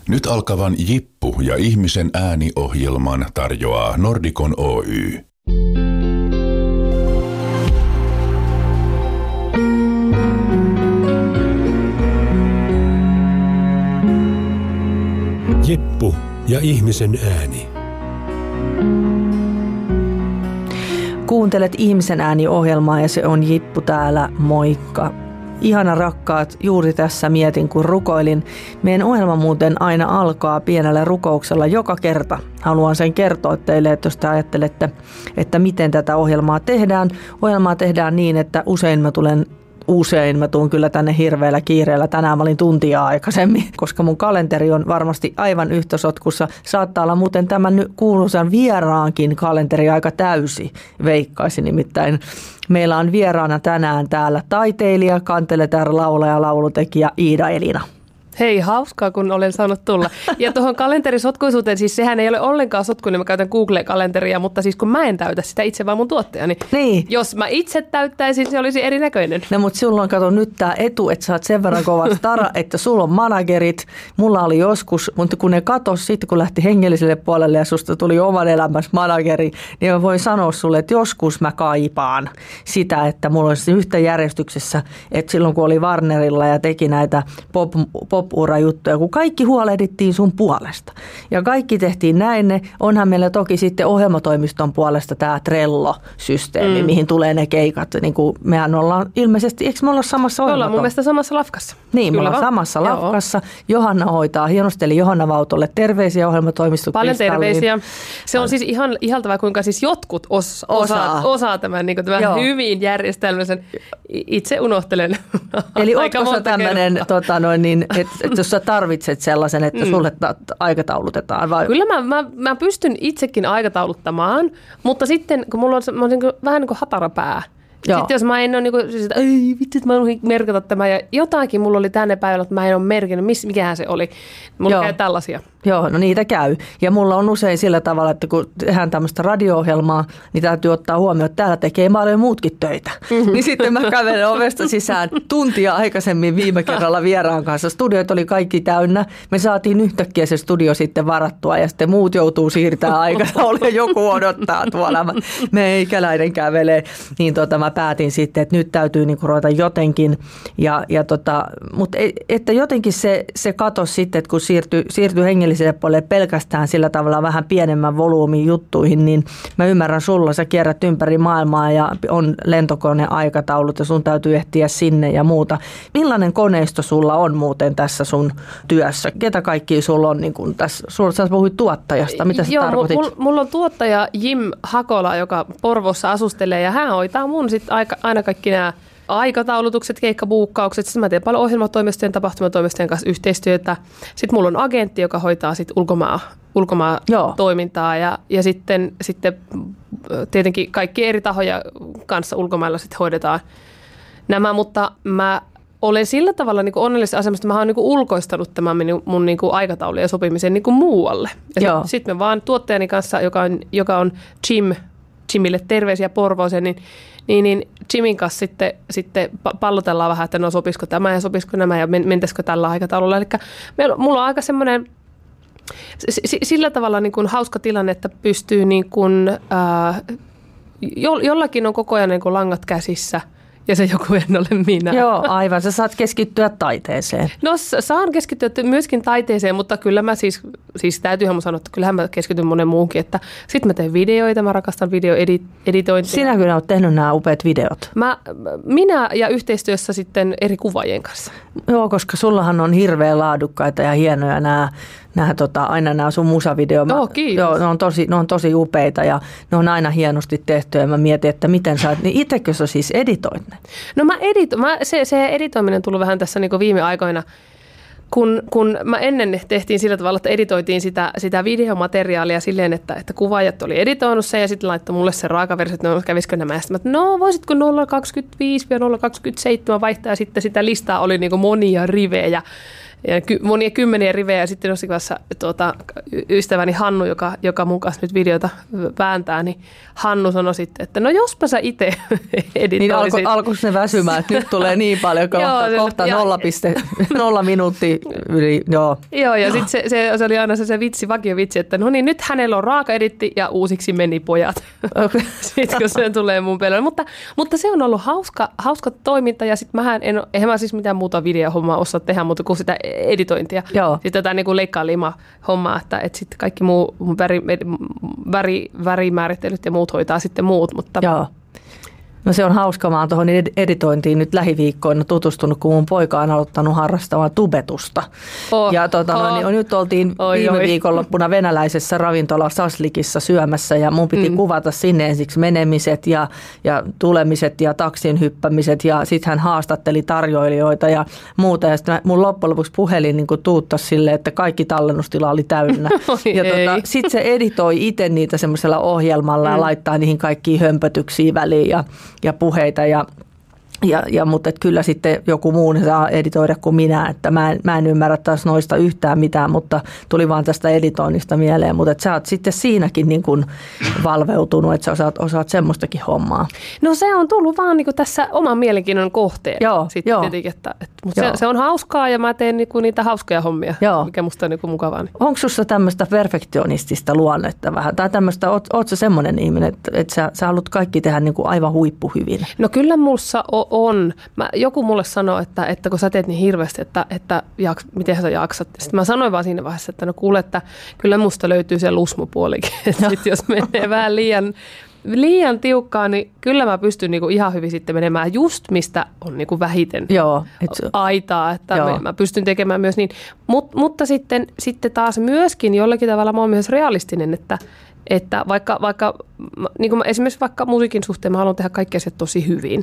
Nyt alkavan Jippu ja ihmisen ääni-ohjelman tarjoaa Nordicon Oy. Jippu ja ihmisen ääni. Kuuntelet Ihmisen ääni-ohjelmaa ja se on Jippu täällä, moikka. Ihana rakkaat, juuri tässä mietin kun rukoilin. Meidän ohjelma muuten aina alkaa pienellä rukouksella joka kerta. Haluan sen kertoa teille, että jos te ajattelette, että miten tätä ohjelmaa tehdään. Ohjelmaa tehdään niin, että usein mä tuun kyllä tänne hirveällä kiireellä. Tänään mä olin tuntia aikaisemmin, koska mun kalenteri on varmasti aivan yhtä sotkussa. Saattaa olla muuten tämän kuuluisan vieraankin kalenteri aika täysi, veikkaisin nimittäin. Meillä on vieraana tänään täällä taiteilija, kanteletar, laulaja, laulutekijä Iida Elina. Hei, hauskaa, kun olen saanut tulla. Ja tuohon kalenterisotkuisuuteen, siis sehän ei ole ollenkaan sotkuinen, mä käytän Google-kalenteria, mutta siis kun mä en täytä sitä itse, vaan mun tuottajani. Niin. Jos mä itse täyttäisin, se olisi erinäköinen. No, mutta sulla on, kato nyt tää etu, että sä oot sen verran kova stara, että sulla on managerit. Mulla oli joskus, mutta kun ne katosi sitten, kun lähti hengelliselle puolelle ja susta tuli oman elämässä manageri, niin mä voin sanoa sulle, että joskus mä kaipaan sitä, että mulla olisi yhtä järjestyksessä, että silloin kun oli Warnerilla ja teki näitä pop-ura-juttuja, kun kaikki huolehdittiin sun puolesta. Ja kaikki tehtiin näin. Onhan meillä toki sitten ohjelmatoimiston puolesta tämä Trello-systeemi, mihin tulee ne keikat. Niin kuin mehän ollaan ilmeisesti, eikö me olla samassa ohjelmatoimistossa? Ollaan mun mielestä samassa lafkassa. Niin, me ollaan samassa lafkassa. Johanna hoitaa hienosti, eli Johanna Vautolle terveisiä ohjelmatoimisto. Paljon terveisiä. Se on siis ihan ihaltavaa, kuinka siis jotkut osaa tämän, niin tämän hyvin järjestelmäisen. Itse unohtelen. Eli ootko sä tämmöinen, että jos sä tarvitset sellaisen, että sulle aikataulutetaan? Vai? Kyllä mä pystyn itsekin aikatauluttamaan, mutta sitten kun mulla on vähän niin kuin hatarapää. Joo. Sitten jos mä en ole niin kuin, että ei vitsi, että mä en merkata tämä ja jotakin mulla oli tänne päivällä, että mä en ole merkinnyt, mikähän se oli. Mulla käy tällaisia. Joo, no niitä käy. Ja mulla on usein sillä tavalla, että kun tehdään tämmöistä radio-ohjelmaa, niin täytyy ottaa huomioon, että täällä tekee paljon muutkin töitä. Niin sitten mä kävelen ovesta sisään tuntia aikaisemmin viime kerralla vieraan kanssa. Studiot oli kaikki täynnä. Me saatiin yhtäkkiä se studio sitten varattua ja sitten muut joutuu siirtämään aikatauluja. Joku odottaa tuolla. Meikäläinen kävelee. Niin mä päätin sitten, että nyt täytyy niinku ruveta jotenkin. Mutta että jotenkin se katosi sitten, että kun siirtyi hengelliselle puolelle pelkästään sillä tavalla vähän pienemmän volyymin juttuihin, niin mä ymmärrän sulla, sä kierrät ympäri maailmaa ja on lentokoneaikataulut ja sun täytyy ehtiä sinne ja muuta. Millainen koneisto sulla on muuten tässä sun työssä? Ketä kaikki sulla on niin kuin tässä? Sä puhuit tuottajasta, mitä sä tarkoitit? Mulla on tuottaja Jim Hakola, joka Porvoossa asustelee ja hän hoitaa mun sitten aina kaikki nämä aikataulutukset, keikkabuukkaukset. Sitten mä teen paljon ohjelmatoimistojen, tapahtumatoimistojen kanssa yhteistyötä. Sitten mulla on agentti, joka hoitaa sitten ulkomaan toimintaa ja sitten tietenkin kaikki eri tahoja kanssa ulkomailla sitten hoidetaan nämä, mutta mä olen sillä tavalla niin kuin onnellisessa asemassa, että mä oon niin kuin ulkoistanut tämän mun niin kuin aikataulu ja sopimisen niin kuin muualle. Sitten me vaan tuottajani kanssa, joka on Jimille terveisiä Porvooseen, niin Jimin kanssa sitten pallotellaan vähän, että no sopisiko tämä ja sopisiko nämä ja mentäisikö tällä aikataululla. Eli mulla on aika semmoinen sillä tavalla niin kuin hauska tilanne, että pystyy niin kuin, jollakin on koko ajan niin kuin langat käsissä. Ja se joku en ole minä. Joo, aivan. Sä saat keskittyä taiteeseen. No saan keskittyä myöskin taiteeseen, mutta kyllä mä siis täytyyhän mun sanoa, että kyllähän mä keskityn monen muuhunkin. Sitten mä teen videoita, mä rakastan videoeditointia. Sinä kyllä oot tehnyt nämä upeat videot. Minä ja yhteistyössä sitten eri kuvaajien kanssa. Joo, koska sullahan on hirveän laadukkaita ja hienoja aina nämä sun musavideot. Joo, ne on tosi upeita ja ne on aina hienosti tehty ja mä mietin, että miten sä oot, niin itsekö sä siis editoit ne? No se editoiminen tuli vähän tässä niin kuin viime aikoina, kun mä ennen tehtiin sillä tavalla, että editoitiin sitä videomateriaalia silleen, että kuvaajat oli editoinut sen ja sitten laittoi mulle se raakaversio, että no kävisikö nämä. Ja sitten mä, no voisitko 0.25 ja 0.27 vaihtaa ja sitten sitä listaa oli niin kuin monia rivejä. monia kymmeniä rivejä. Ja sitten jossakin vaiheessa ystäväni Hannu, joka mun kanssa nyt videota vääntää, niin Hannu sanoi sitten, että no jospa sä itse editoisit. Niin alkoiko se väsymään, että nyt tulee niin paljon kohta 0,0 minuuttia yli. Joo, ja sitten se oli aina se vakiovitsi, että no niin, nyt hänellä on raaka-editti ja uusiksi meni pojat. Okay. Sitten kun se tulee mun pöydälle. Mutta se on ollut hauska toiminta ja sitten eihän mä siis mitään muuta videohommaa osaa tehdä, mutta kuin sitä editointia. Joo. Sitten tätä niin leikkaa-lima-hommaa, että sitten kaikki muu värimäärittelyt ja muut hoitaa sitten muut. Mutta joo. No se on hauska, mä oon tuohon editointiin nyt lähiviikkoina tutustunut, kun mun poika on aloittanut harrastamaan tubetusta. Ja nyt oltiin viime viikonloppuna venäläisessä ravintola Saslikissa syömässä ja mun piti kuvata sinne ensiksi menemiset ja tulemiset ja taksin hyppämiset ja sitten hän haastatteli tarjoilijoita ja muuta. Ja sitten mun loppujen lopuksi puhelin niin tuuttasi silleen, että kaikki tallennustila oli täynnä. Ja sitten se editoi itse niitä semmoisella ohjelmalla ja laittaa niihin kaikkiin hömpötyksiin väliin ja puheita mutta kyllä sitten joku muu saa editoida kuin minä, että mä en ymmärrä taas noista yhtään mitään, mutta tuli vaan tästä editoinnista mieleen, mutta että sä oot sitten siinäkin niin kuin valveutunut, että sä osaat semmoistakin hommaa. No se on tullut vaan niin kuin tässä oman mielenkiinnon kohteen. Joo. Tietenkin, mutta se on hauskaa ja mä teen niin kuin niitä hauskoja hommia, mikä musta on niin kuin mukavaa. Onko sussa tämmöistä perfektionistista luonnetta vähän? Tai tämmöistä, oot sä semmoinen ihminen, että sä haluat kaikki tehdä niin kuin aivan huippuhyvin? No kyllä mulla on. Joku mulle sanoi, että kun sä teet niin hirveästi, että miten sä jaksat. Sitten mä sanoin vaan siinä vaiheessa, että no kuule, että kyllä musta löytyy se lusmupuolikin. Sitten jos menee vähän liian tiukkaan, niin kyllä mä pystyn niinku ihan hyvin sitten menemään just mistä on niinku vähiten aitaa. Että mä pystyn tekemään myös niin. Mutta sitten taas myöskin jollakin tavalla mä oon myös realistinen, että vaikka niin kuin esimerkiksi vaikka musiikin suhteen mä haluan tehdä kaikki asiat tosi hyvin.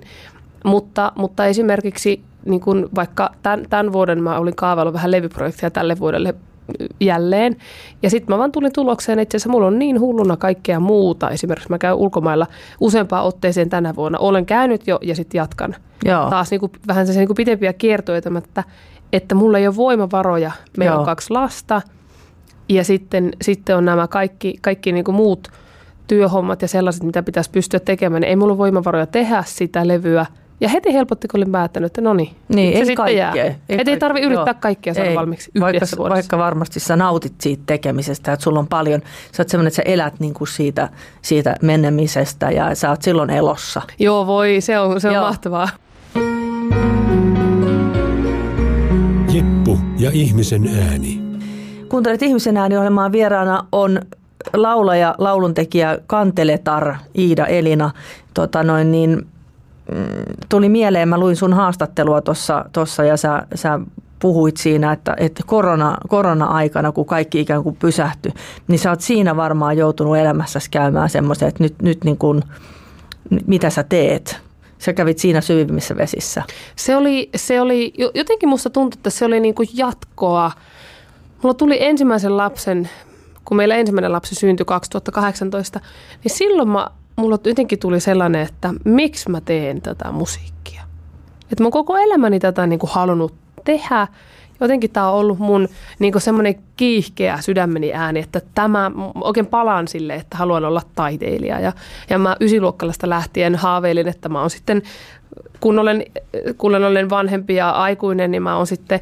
Mutta esimerkiksi niin kuin vaikka tämän vuoden mä olin kaavaillut vähän levyprojekteja tälle vuodelle jälleen. Ja sitten mä vaan tulin tulokseen, että itse asiassa mulla on niin hulluna kaikkea muuta. Esimerkiksi mä käyn ulkomailla useampaan otteeseen tänä vuonna. Olen käynyt jo ja sitten jatkan. Joo. Taas niin kuin, vähän se niin kuin pitempiä kiertoja, että mulla ei ole voimavaroja. Meillä on 2 lasta ja sitten on nämä kaikki niin kuin muut työhommat ja sellaiset, mitä pitäisi pystyä tekemään. Ei mulla ole voimavaroja tehdä sitä levyä. Ja heti helpotti, kun olin päättänyt, että no niin, se sitten jää. Ei tarvitse yrittää kaikkea saada valmiiksi yhdessä vuodessa. Vaikka varmasti sä nautit siitä tekemisestä, että sulla on paljon, sä oot semmoinen, että sä elät niin kuin siitä menemisestä ja sä oot silloin elossa. Joo, se on mahtavaa. Jeppu ja ihmisen ääni. Kuuntelet Ihmisen ääni-ohjelmaa, vieraana on laulaja, lauluntekijä Kanteletar Iida Elina. Tuli mieleen, mä luin sun haastattelua tuossa ja sä puhuit siinä, että korona-aikana, kun kaikki ikään kuin pysähtyi, niin sä oot siinä varmaan joutunut elämässäsi käymään semmoisen, että nyt niin kuin, mitä sä teet? Sä kävit siinä syvimmissä vesissä. Se oli jotenkin musta tuntui, että se oli niin kuin jatkoa. Mulla tuli ensimmäisen lapsen, kun meillä ensimmäinen lapsi syntyi 2018, niin silloin mulla jotenkin tuli sellainen, että miksi mä teen tätä musiikkia. Että mä oon koko elämäni tätä niin kuin halunnut tehdä. Jotenkin tää on ollut mun niin kuin semmoinen kiihkeä sydämeni ääni, että oikein palaan sille, että haluan olla taiteilija. Ja mä 9-luokkalaista lähtien haaveilin, että mä oon sitten, kun olen vanhempi ja aikuinen, niin mä oon sitten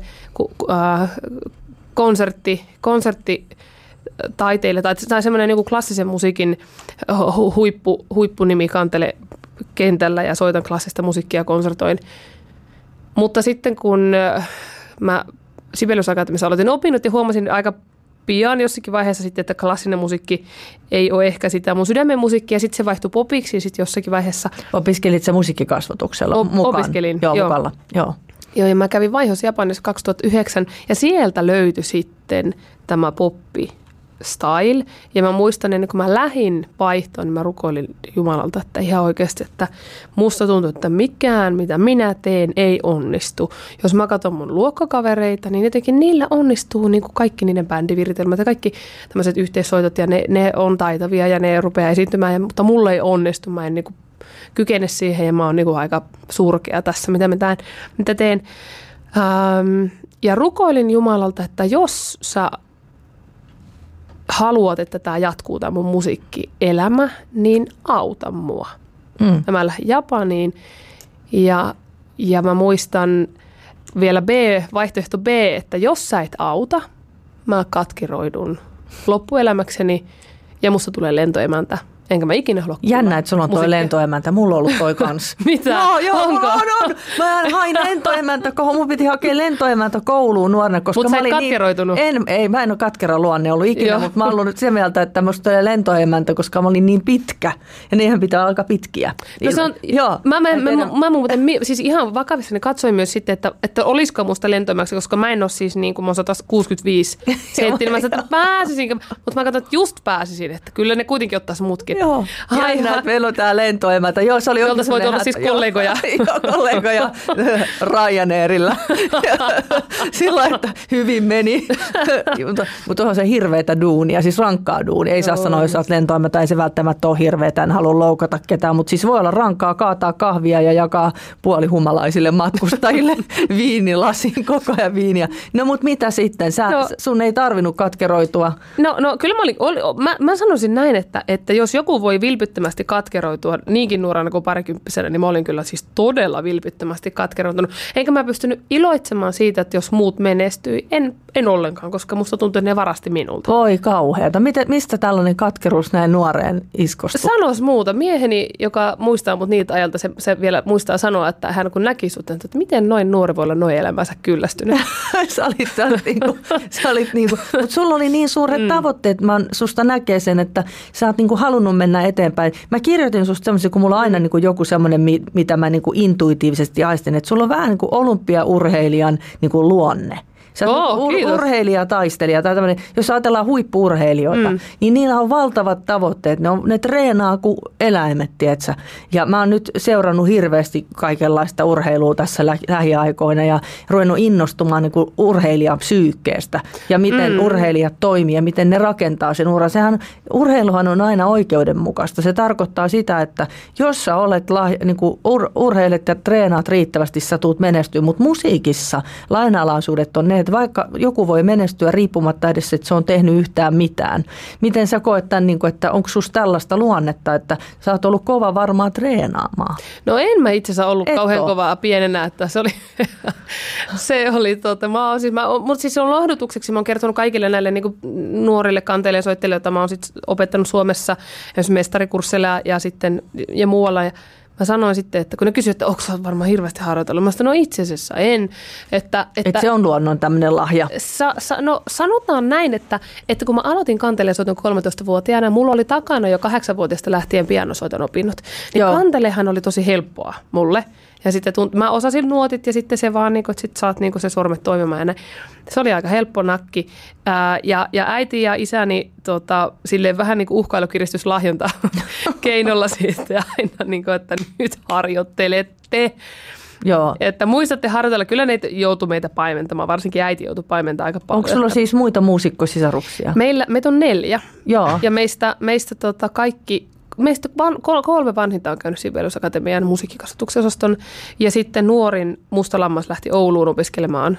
konserttitaiteilija tai semmoinen niin kuin klassisen musiikin huippunimi kantele kentällä ja soitan klassista musiikkia ja konsertoin. Mutta sitten kun mä Sibelius Akatemiassa aloitin opinnot ja huomasin aika pian jossakin vaiheessa sitten, että klassinen musiikki ei ole ehkä sitä mun sydämen musiikkia, ja sitten se vaihtui popiksi ja sitten jossakin vaiheessa. Opiskelit sä musiikkikasvatuksella mukaan? Opiskelin, joo. Joo, ja mä kävin vaihossa Japanissa 2009 ja sieltä löytyi sitten tämä poppi style. Ja mä muistan, ennen kuin mä lähdin vaihtoon, niin mä rukoilin Jumalalta, että ihan oikeasti, että musta tuntuu, että mikään, mitä minä teen, ei onnistu. Jos mä katson mun luokkakavereita, niin jotenkin niillä onnistuu niin kuin kaikki niiden bändiviritelmät ja kaikki tämmöiset yhteissoitot ja ne on taitavia ja ne rupeaa esiintymään, mutta mulla ei onnistu. Mä en niin kuin kykene siihen ja mä oon niin kuin aika surkea tässä, mitä teen. Ja rukoilin Jumalalta, että jos sä haluat, että tämä jatkuu, tämä mun musiikkielämä, niin auta mua. Ja mä lähdin Japaniin ja mä muistan vielä vaihtoehto B, että jos sä et auta, mä katkeroidun loppuelämäkseni ja musta tulee lentoemäntä. Enkä mä ikinä halua kuulla. Jännä, että sulla on toi lentoemäntä. Mulla on ollut toi kans. Mitä? No, joo, onko? On. Mä hain lentoemäntä. Mun piti hakea lentoemäntä kouluun nuorena. Mutta sä et katkeroitunut? Mä en ole katkera luonne ollut ikinä, mutta mä oon ollut sen mieltä, että musta tulee lentoemäntä, koska mä olin niin pitkä. Ja niinhän pitää aika pitkiä. No se on, joo, mä muuten, siis ihan vakavissani katsoin myös sitten, että olisiko musta lentoemäksi, koska mä en ole siis niin kuin mä oon 165 senttiä. Mä sanoin, että pääsisin, mutta mä katsoin, että just pääsisin, että kyllä ne kuitenkin ottaisi mutkin. Joo, jännä, että meillä on tää lentoemäntä. Joo, se oli jolta voit olla siis kollegoja. Joo, kollegoja Ryanairilla. Sillä että hyvin meni. Mutta on se hirveätä duunia, siis rankkaa duunia. Ei saa sanoa, jos olet lentoemäntä, ei se välttämättä ole hirveätä, en halua loukata ketään. Mutta siis voi olla rankkaa kaataa kahvia ja jakaa puolihumalaisille matkustajille viinilasin, koko ajan viiniä. No mutta mitä sitten? Sun ei tarvinnut katkeroitua. No kyllä mä sanoisin näin, että jos joku voi vilpittömästi katkeroitua niinkin nuorana kuin parikymppisenä, niin mä olin kyllä siis todella vilpittömästi katkeroitunut. Enkä mä pystynyt iloitsemaan siitä, että jos muut menestyi, en ollenkaan, koska musta tuntui, että ne varasti minulta. Voi kauheata. Mistä tällainen katkeruus näin nuoreen iskostui? Sanois muuta. Mieheni, joka muistaa mut niitä ajalta, se vielä muistaa sanoa, että hän kun näki sut, että miten noin nuori voi olla noin elämänsä kyllästynyt. Sä olit niinku, mutta sulla oli niin suuret tavoitteet. Mä susta näkee sen, että sä oot niinku halunnut mennä eteenpäin. Mä kirjoitin susta semmoisia, kun mulla on aina niinku joku semmoinen, mitä mä niinku intuitiivisesti aistin, että sulla on vähän niinku olympiaurheilijan niinku luonne. Sä oot urheilija, taistelija tai tämmöinen, jos ajatellaan huippu-urheilijoita, niin niillä on valtavat tavoitteet. Ne treenaa kuin eläimet, tietsä. Ja mä oon nyt seurannut hirveästi kaikenlaista urheilua tässä lähiaikoina ja ruvennut innostumaan niin kuin urheilijan psyykkeestä ja miten urheilijat toimii ja miten ne rakentaa sen uran. Urheiluhan on aina oikeudenmukaista. Se tarkoittaa sitä, että jos sä olet niin kuin urheilet ja treenaat riittävästi, sä tuut menestyä, mutta musiikissa lainalaisuudet on ne, että vaikka joku voi menestyä riippumatta edes, että se on tehnyt yhtään mitään. Miten sä koet tämän, että onko susta tällaista luonnetta, että sä oot ollut kova varmaa treenaamaan? No en mä itse asiassa ollut kauhean kovaa pienenä, että se oli mutta siis on lohdutukseksi, mä oon kertonut kaikille näille niin kuin nuorille kanteille ja soitteille, joita mä oon sit opettanut Suomessa esimerkiksi mestarikursseilla ja muualla. Mä sanoin sitten, että kun ne kysyivät, että onko sä varmaan hirveästi harjoitellut, mä sanoin, no itse asiassa en. Että se on luonnon tämmöinen lahja. No sanotaan näin, että kun mä aloitin kantelesoiton 13-vuotiaana, mulla oli takana jo 8-vuotiaasta lähtien pianosoiton opinnot. Niin kantelehan oli tosi helppoa mulle. Ja sitten mä osasin nuotit ja sitten se vaan, että sit saat se sormet toimimaan. Ja se oli aika helppo nakki. Ja äiti ja isäni silleen vähän niin kuin uhkailukiristyslahjonta keinolla siitä aina, että nyt harjoittelette. Joo. Että muistatte harjoitella. Kyllä ne joutui meitä paimentamaan, varsinkin äiti joutui paimentamaan aika paljon. Onko sulla siis muita muusikkosisaruksia? Meitä on 4. Joo. Ja meistä kaikki... Meistä 3 vanhinta on käynyt Sibelius-akatemian musiikkikasvatuksen osaston ja sitten nuorin musta lammas lähti Ouluun opiskelemaan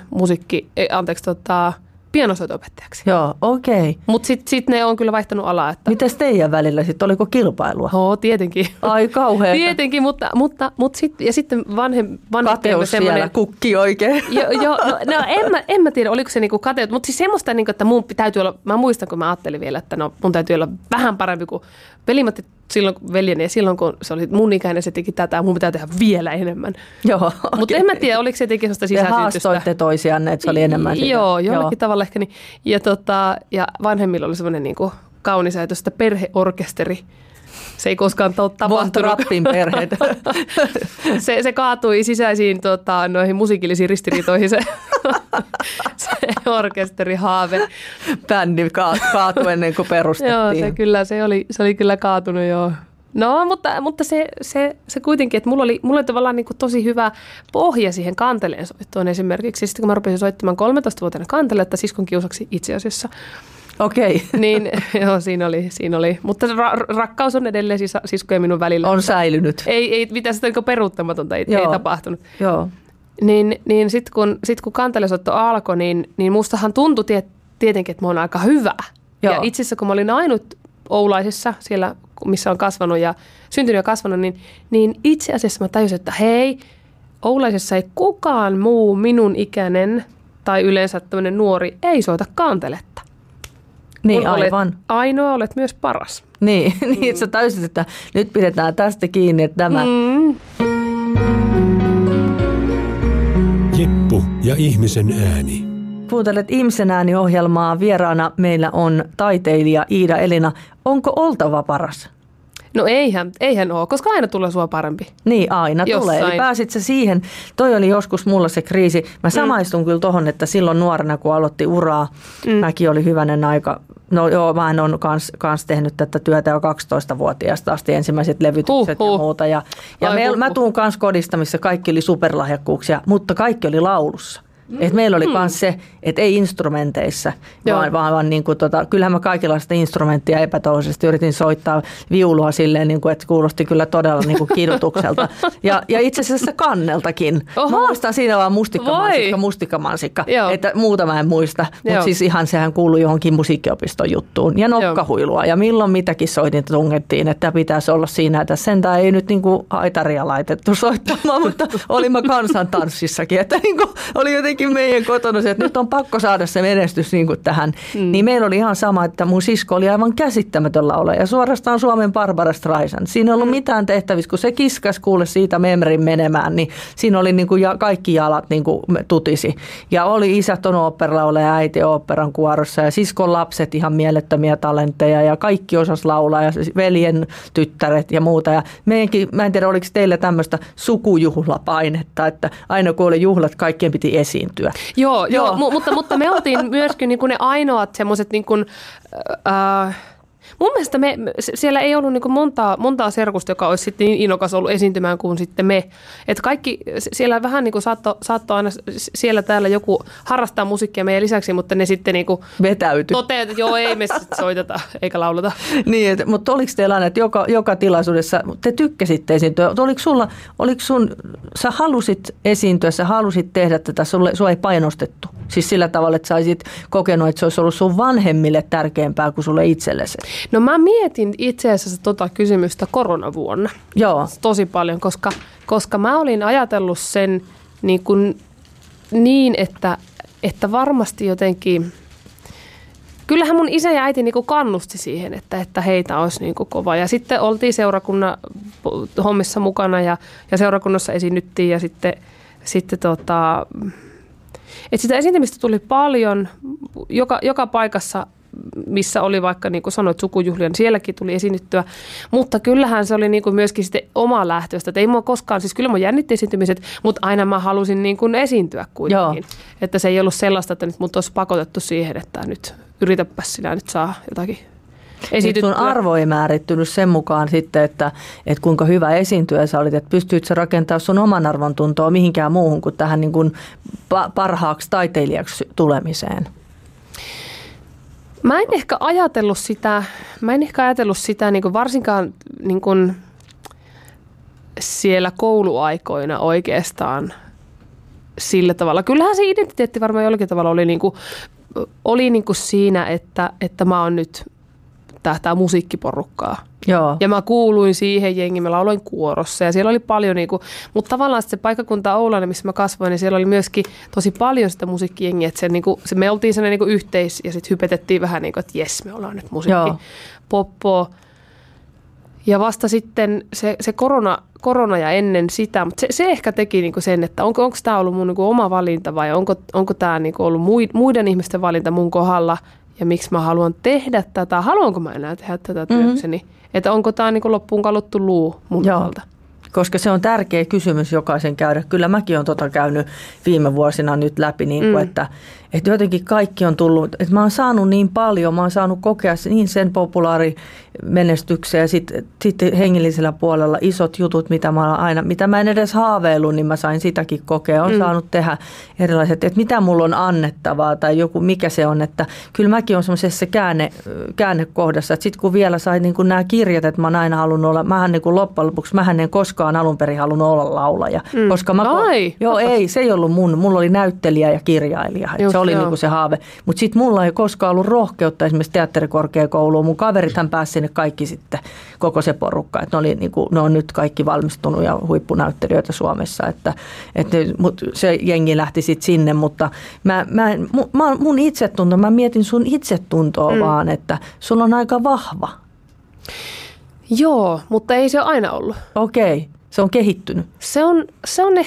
pianosoito-opettajaksi. Joo, okei. Okay. Mutta sitten ne on kyllä vaihtanut alaa. Että... Mites teidän välillä sitten? Oliko kilpailua? Tietenkin. Ai kauheeta. Tietenkin, mutta sitten vanhempi... Kateus siellä, kukki oikein. En mä tiedä, oliko se niinku kateut, mutta siis semmoista, niinku, että mun täytyy olla, mä muistan, kun mä ajattelin vielä, että mun täytyy olla vähän parempi kuin velimatti silloin veljeni ja silloin, kun se oli mun ikäinen, se teki tätä, mun pitää tehdä vielä enemmän. Joo, okay. Mutta en mä tiedä, oliko se jotenkin sellaista sisäsyytystä. Te haastoitte toisianne, että se oli enemmän sitä. Joo, jollakin tavalla ehkä niin. Ja vanhemmilla oli semmoinen niinku kaunis ajatus, että perheorkesteri. Se ei koskaan ole tapahtunut. Rappin perheet. se kaatui sisäisiin noihin musiikillisiin ristiriitoihin se orkesterihaave. Bändi kaatui ennen kuin perustettiin. Joo, se oli kyllä kaatunut, joo. No, mutta se kuitenkin, että mulla oli tavallaan niin kuin tosi hyvä pohja siihen kanteleen soittoon esimerkiksi. Sitten kun mä rupesin soittamaan 13-vuotiaana kanteletta siskon kiusaksi itse asiassa. Okei. Niin, joo, siinä oli. Mutta rakkaus on edelleen siskojen minun välillä. On säilynyt. Ei mitään sitä peruuttamatonta ei tapahtunut. Joo. niin sit kun kantelesoitto alkoi, niin mustahan tuntui tietenkin, että mä oon aika hyvä. Joo. Ja itse asiassa kun mä olin ainut Oulaisissa, siellä missä on kasvanut ja syntynyt ja kasvanut, niin itse asiassa mä tajusin, että hei, Oulaisessa ei kukaan muu minun ikäinen tai yleensä tämmöinen nuori ei soita kanteletta. Niin, kun aivan. Olet ainoa, olet myös paras. Niin, että sä tajusit, että nyt pidetään tästä kiinni, että tämä... Jeppu ja ihmisen ääni. Kuuntelet Ihmisen ääni-ohjelmaa. Vieraana meillä on taiteilija Iida Elina. Onko oltava paras? No eihän ole, koska aina tulee sua parempi. Niin, aina tulee. Eli pääsit sä siihen. Toi oli joskus mulla se kriisi. Mä samaistun kyllä tohon, että silloin nuorena, kun aloitti uraa, mäkin oli hyvänen aika. No joo, mä oon kans tehnyt tätä työtä jo 12-vuotiaasta asti, ensimmäiset levytykset ja muuta. Ja mä tuun kans kodista, missä kaikki oli superlahjakkuuksia, mutta kaikki oli laulussa. Et meillä oli myös se, että ei instrumenteissa, vaan niin kuin kyllähän mä kaikenlaista instrumenttia epätoisesti yritin soittaa viulua silleen, niin kuin, että kuulosti kyllä todella niin kuin kidutukselta. Ja itse asiassa kanneltakin. Mä muistan siinä vaan mustikkamansikka, että muuta mä en muista. Mutta siis ihan sehän kuului johonkin musiikkiopiston juttuun. Ja nokkahuilua. Ja milloin mitäkin soitin tungettiin, että pitäisi olla siinä, että sentään ei nyt niin kuin haitaria laitettu soittamaan, mutta olimme kansantanssissakin, että niin kuin oli jotenkin meidän kotona se, että nyt on pakko saada se menestys niin kuin tähän. Niin meillä oli ihan sama, että mun sisko oli aivan käsittämätön laulaja ja suorastaan Suomen Barbara Streisand. Siinä ei ollut mitään tehtävissä, kun se kiskas kuule siitä memrin menemään, niin siinä oli niin kuin kaikki jalat niin kuin tutisi. Ja oli isät on oopperalaulaja ja äiti oopperan kuorossa ja siskon lapset ihan mielettömiä talentteja ja kaikki osas laulaa ja veljen tyttäret ja muuta. Ja meidänkin, mä en tiedä, oliko teillä tämmöistä sukujuhlapainetta, että aina kun oli juhlat, kaikkien piti esiintyä. Joo. Mutta me oltiin myöskin niin kuin ne ainoat semmoiset, niin kuin, mun mielestä siellä ei ollut niin kuin montaa serkusta, joka olisi sitten niin innokas ollut esiintymään kuin sitten me. Että kaikki, siellä vähän niin kuin saattoi aina siellä täällä joku harrastaa musiikkia meidän lisäksi, mutta ne sitten niin kuin vetäytyi. Toteat, että joo, ei me soiteta eikä lauleta. Niin, mutta oliko teillä aina, että joka tilaisuudessa te tykkäsitte esiintyä? Sä halusit esiintyä, sä halusit tehdä tätä, sua ei painostettu? Siis sillä tavalla, että sä olisit kokenut, että se olisi ollut sun vanhemmille tärkeämpää kuin sulle itsellesi? No mä mietin itse asiassa tota kysymystä koronavuonna. Joo. Tosi paljon, koska mä olin ajatellut sen niin että varmasti jotenkin... Kyllähän mun isä ja äiti kannusti siihen, että heitä olisi kova. Ja sitten oltiin seurakunnan hommissa mukana ja seurakunnassa esiinnyttiin ja sitten että sitä esiintymistä tuli paljon joka paikassa, missä oli vaikka niin kuin sanoit sukujuhlia, niin sielläkin tuli esiinnyttyä. Mutta kyllähän se oli niin kuin myöskin sitten oma lähtöistä. Että ei mua koskaan, siis kyllä mua jännitti esiintymiset, mutta aina mä halusin niin kuin esiintyä kuitenkin. Joo. Että se ei ollut sellaista, että nyt mut olisi pakotettu siihen, että nyt yritäpäs sinä nyt saa jotakin esityttyä. Sun arvo ei määrittynyt sen mukaan sitten, että kuinka hyvä esiintyjä sä olit, että pystyit sä rakentamaan sun oman arvon tuntoa mihinkään muuhun kuin tähän niin kuin parhaaksi taiteilijaksi tulemiseen. Mä en ehkä ajatellut sitä niin kuin varsinkaan niin kuin siellä kouluaikoina oikeastaan sillä tavalla. Kyllähän se identiteetti varmaan jollakin tavalla oli niin kuin siinä, että mä oon nyt tähtää musiikkiporukkaa. Joo. Ja mä kuuluin siihen jengiin, mä lauloin kuorossa ja siellä oli paljon, mutta tavallaan se paikkakunta Oulainen, missä mä kasvoin, niin siellä oli myöskin tosi paljon sitä musiikkijengiä, että me oltiin sellainen yhteis ja sitten hypetettiin vähän että jes, me ollaan nyt musiikkipoppoa. Ja vasta sitten se korona ja ennen sitä, mutta se ehkä teki sen, että onko tämä ollut mun oma valinta vai onko tämä ollut muiden ihmisten valinta mun kohdalla ja miksi mä haluan tehdä tätä, haluanko mä enää tehdä tätä työkseni. Että onko tämä loppuun kaluttu luu mun kohdalta. Koska se on tärkeä kysymys jokaisen käydä. Kyllä mäkin olen käynyt viime vuosina nyt läpi, että että jotenkin kaikki on tullut, että mä oon saanut niin paljon, mä oon saanut kokea niin sen populaarimenestyksen ja sitten hengellisellä puolella isot jutut, mitä mä en edes haaveillut, niin mä sain sitäkin kokea. Olen saanut tehdä erilaiset, että mitä mulla on annettavaa tai joku, mikä se on, että kyllä mäkin olen semmoisessa käännekohdassa, että sitten kun vielä sai niin kuin nämä kirjat, että mä oon aina halunnut olla, mähän niin kuin loppujen lopuksi, mähän en koskaan alun perin halunnut olla laulaja, koska se ei ollut mulla oli näyttelijä ja kirjailija, se oli niin kuin se haave, mutta sitten mulla ei koskaan ollut rohkeutta esimerkiksi teatterikorkeakouluun, mun kaverithan pääsi sinne kaikki sitten, koko se porukka, että ne on nyt kaikki valmistunut ja huippunäyttelijöitä Suomessa, että se jengi lähti sitten sinne, mutta mun itsetunto, mä mietin sun itsetuntoa vaan, että sulla on aika vahva. Joo, mutta ei se ole aina ollut. Okei, se on kehittynyt. Se on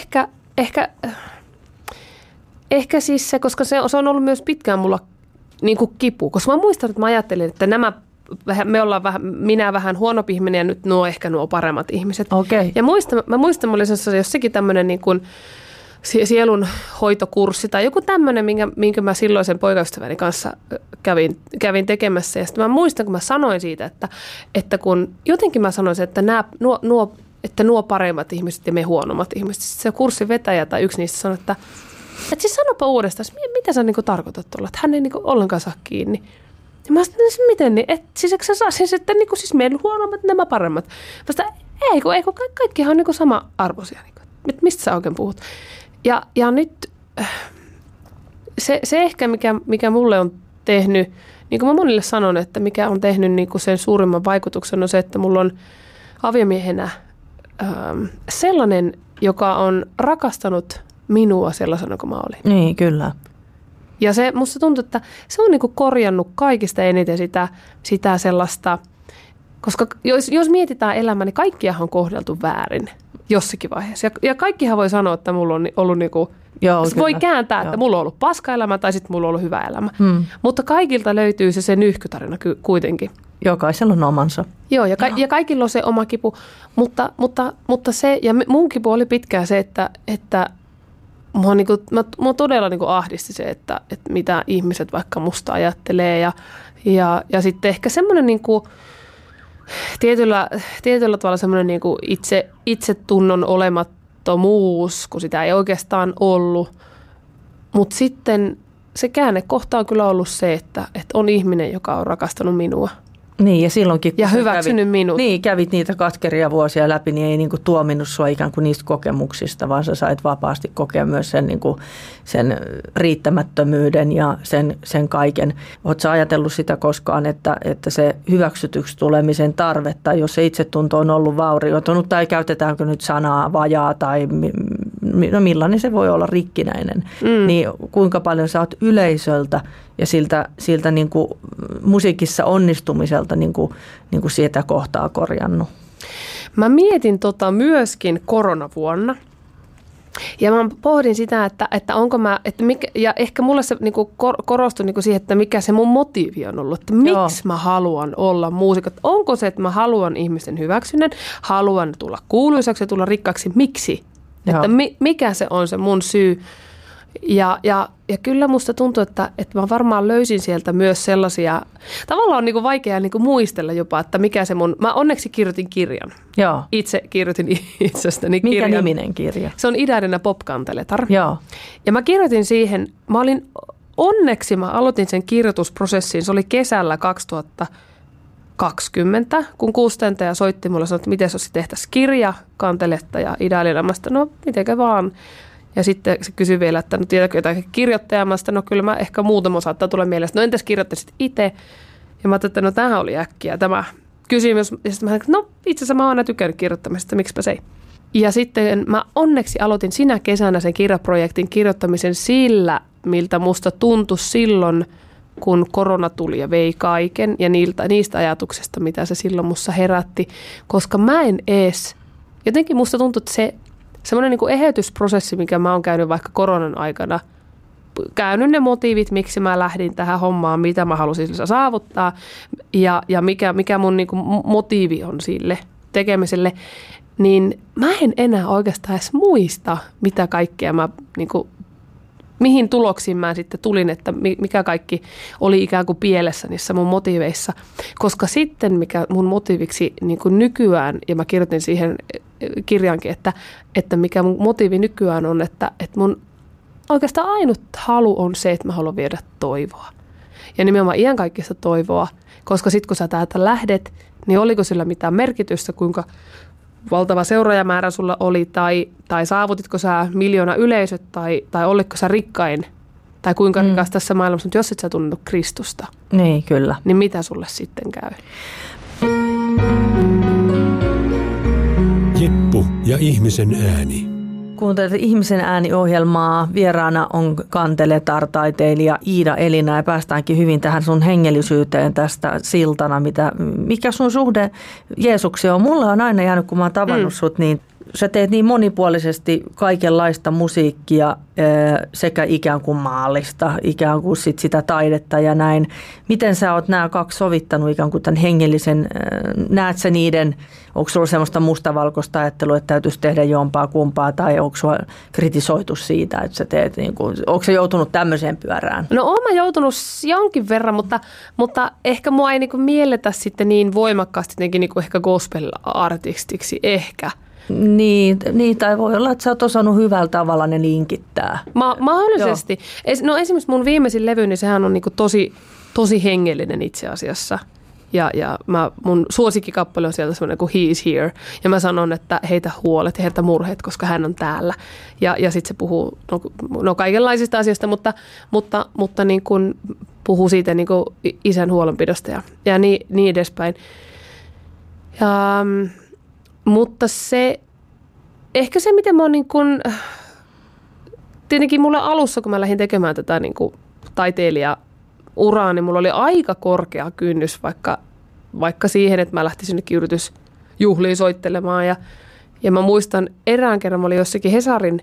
ehkä siis se, koska se on ollut myös pitkään mulla niin kuin kipu, koska mä muistan, että mä ajattelin, että me ollaan minä vähän huonompi ihminen ja nyt nuo paremmat ihmiset. Okay. Ja mä muistan, mulla oli jossakin tämmöinen niin kuin sielunhoitokurssi tai joku tämmöinen, minkä mä silloisen poikaystäväni kanssa kävin tekemässä. Ja sitten mä muistan, kun mä sanoin siitä, että kun jotenkin mä sanoisin, että nuo paremmat ihmiset ja me huonommat ihmiset. Sitten se kurssin vetäjä tai yksi niistä sanoi, että siis sanopa uudestaan, mitä sä niinku tarkoitat tuolla, että hän ei niinku ollenkaan saa kiinni. Ja mä sanoin, että miten niin, että siis eikö sä saa siis, että niinku, siis meillä huonommat, nämä paremmat. Vasta ei kun kaikkihan on niinku sama arvoisia. Niinku. Mistä sä oikein puhut? Ja nyt se ehkä, mikä mulle on tehnyt, niin kuin mä monille sanon, että mikä on tehnyt niinku sen suurimman vaikutuksen on se, että mulla on aviomiehenä sellainen, joka on rakastanut minua sellaisena kuin mä olin. Niin, kyllä. Ja se musta tuntuu, että se on niinku korjannut kaikista eniten sitä sellaista, koska jos mietitään elämää, niin kaikkiahan on kohdeltu väärin jossakin vaiheessa. Ja kaikkihan voi sanoa, että mulla on ollut niinku, voi kääntää, että mulla on ollut paska elämä tai sitten mulla on ollut hyvä elämä. Mutta kaikilta löytyy se nyhkytarina kuitenkin. Jokaisella on omansa. Joo, ja kaikilla on se oma kipu, mutta se, ja mun kipu oli pitkään se, että mua todella niinku ahdisti se, että mitä ihmiset vaikka musta ajattelee ja sitten ehkä semmoinen niinku tietyllä tavalla semmoinen niinku itsetunnon olemattomuus, kun sitä ei oikeastaan ollut. Mutta sitten se käännekohta on kyllä ollut se, että on ihminen, joka on rakastanut minua. Niin, ja silloinkin, kun ja hyväksynyt minut. Niin, kävit niitä katkeria vuosia läpi, niin ei niinku tuominnut sua ikään kuin niistä kokemuksista, vaan sä sait vapaasti kokea myös sen, niinku, sen riittämättömyyden ja sen kaiken. Oletko sä ajatellut sitä koskaan, että se hyväksytyksi tulemisen tarve, tai jos se itsetunto on ollut vaurioitunut, tai käytetäänkö nyt sanaa vajaa, tai millainen se voi olla rikkinäinen, niin kuinka paljon sä oot yleisöltä ja siltä niin kuin musiikissa onnistumiselta niin kuin sitä kohtaa korjannut? Mä mietin myöskin koronavuonna. Ja mä pohdin sitä, että onko mä, ja ehkä mulle se niinku korostui niinku siihen, että mikä se mun motiivi on ollut, että miksi mä haluan olla muusikko. Onko se, että mä haluan ihmisten hyväksynnän, haluan tulla kuuluisaksi ja tulla rikkaaksi, miksi? Että mikä se on se mun syy. Ja kyllä musta tuntuu, että mä varmaan löysin sieltä myös sellaisia, tavallaan on niinku vaikea niinku muistella jopa, että mikä se mä onneksi kirjoitin kirjan. Joo. Itse kirjoitin itsestäni kirjan. Mikä niminen kirja? Se on Idärinä Pop-kanteletar. Joo. Ja mä kirjoitin siihen, onneksi mä aloitin sen kirjoitusprosessin, se oli kesällä 2020, kun kustantaja soitti mulle ja sanoi, että miten se olisi tehtäisiin kirja Kanteletta ja Idälinämästä, no mitenkä vaan. Ja sitten se kysyi vielä, että no tiedätkö jotain kirjoittajamasta, no kyllä mä ehkä muutama saattaa tulla mielestä, no entäs kirjoittaisit itse? Ja mä ajattelin, että no tämähän oli äkkiä tämä kysymys. Ja sitten mä sanoin, no itse asiassa mä oon aina tykännyt kirjoittamisesta, miksipä se ei. Ja sitten mä onneksi aloitin sinä kesänä sen kirjaprojektin kirjoittamisen sillä, miltä musta tuntui silloin, kun korona tuli ja vei kaiken ja niistä ajatuksista, mitä se silloin musta herätti. Koska mä en ees, jotenkin musta tuntui, että se semmoinen niin kuin eheytysprosessi, mikä mä oon käynyt vaikka koronan aikana, käynyt ne motiivit, miksi mä lähdin tähän hommaan, mitä mä halusin sillä saavuttaa ja mikä mun niin kuin motiivi on sille tekemiselle, niin mä en enää oikeastaan edes muista, mitä kaikkea mä niin kuin mihin tuloksiin mä sitten tulin, että mikä kaikki oli ikään kuin pielessä niissä mun motiiveissa. Koska sitten mikä mun motiiviksi niin kuin nykyään, ja mä kirjoitin siihen kirjankin, että mikä mun motiivi nykyään on, että mun oikeastaan ainut halu on se, että mä haluan viedä toivoa. Ja nimenomaan iankaikkista toivoa, koska sitten kun sä täältä lähdet, niin oliko sillä mitään merkitystä, kuinka valtava seuraajamäärä sulla oli, tai saavutitko sä miljoona yleisöt, tai oliko sä rikkain, tai kuinka rikas tässä maailmassa, mutta jos et sä tunnettu Kristusta, niin, kyllä. Niin mitä sulle sitten käy? Jeppu ja ihmisen ääni. Kuuntelet Ihmisen ääni-ohjelmaa. Vieraana on kanteletartaiteilija Iida Elina ja päästäänkin hyvin tähän sun hengellisyyteen tästä siltana. Mikä sun suhde Jeesukseen on? Mulla on aina jäänyt, kun mä oon tavannut sut, niin sä teet niin monipuolisesti kaikenlaista musiikkia sekä ikään kuin maallista, ikään kuin sitä taidetta ja näin. Miten sä oot nämä kaksi sovittanut ikään kuin tämän hengellisen, näet sä niiden, onko sulla semmoista mustavalkoista ajattelua, että täytyisi tehdä jompaa kumpaa, tai onko sua kritisoitu siitä, että sä teet, niin kuin, onko sä joutunut tämmöiseen pyörään? No oon mä joutunut jonkin verran, mutta ehkä mua ei niin kuin mielletä sitten niin voimakkaasti jotenkin niin kuin ehkä gospel-artistiksi, ehkä. Niin, tai voi olla, että sä oot osannut hyvällä tavalla ne linkittää. Mahdollisesti. No esimerkiksi mun viimeisin levy, niin sehän on niinku tosi hengellinen itse asiassa. Ja mun suosikkikappale on sieltä semmoinen kuin He is here. Ja mä sanon, että heitä huolet ja heitä murheet, koska hän on täällä. Ja sitten se puhuu kaikenlaisista asioista, mutta niin kuin puhuu siitä niin kuin isän huolenpidosta ja niin edespäin. Mutta ehkä se, miten mä oon niin kuin, tietenkin mulle alussa, kun mä lähdin tekemään tätä niin kuin taiteilijauraa, niin mulla oli aika korkea kynnys vaikka siihen, että mä lähtisin jonnekin yritysjuhliin soittelemaan. Ja mä muistan erään kerran, mä olin jossakin Hesarin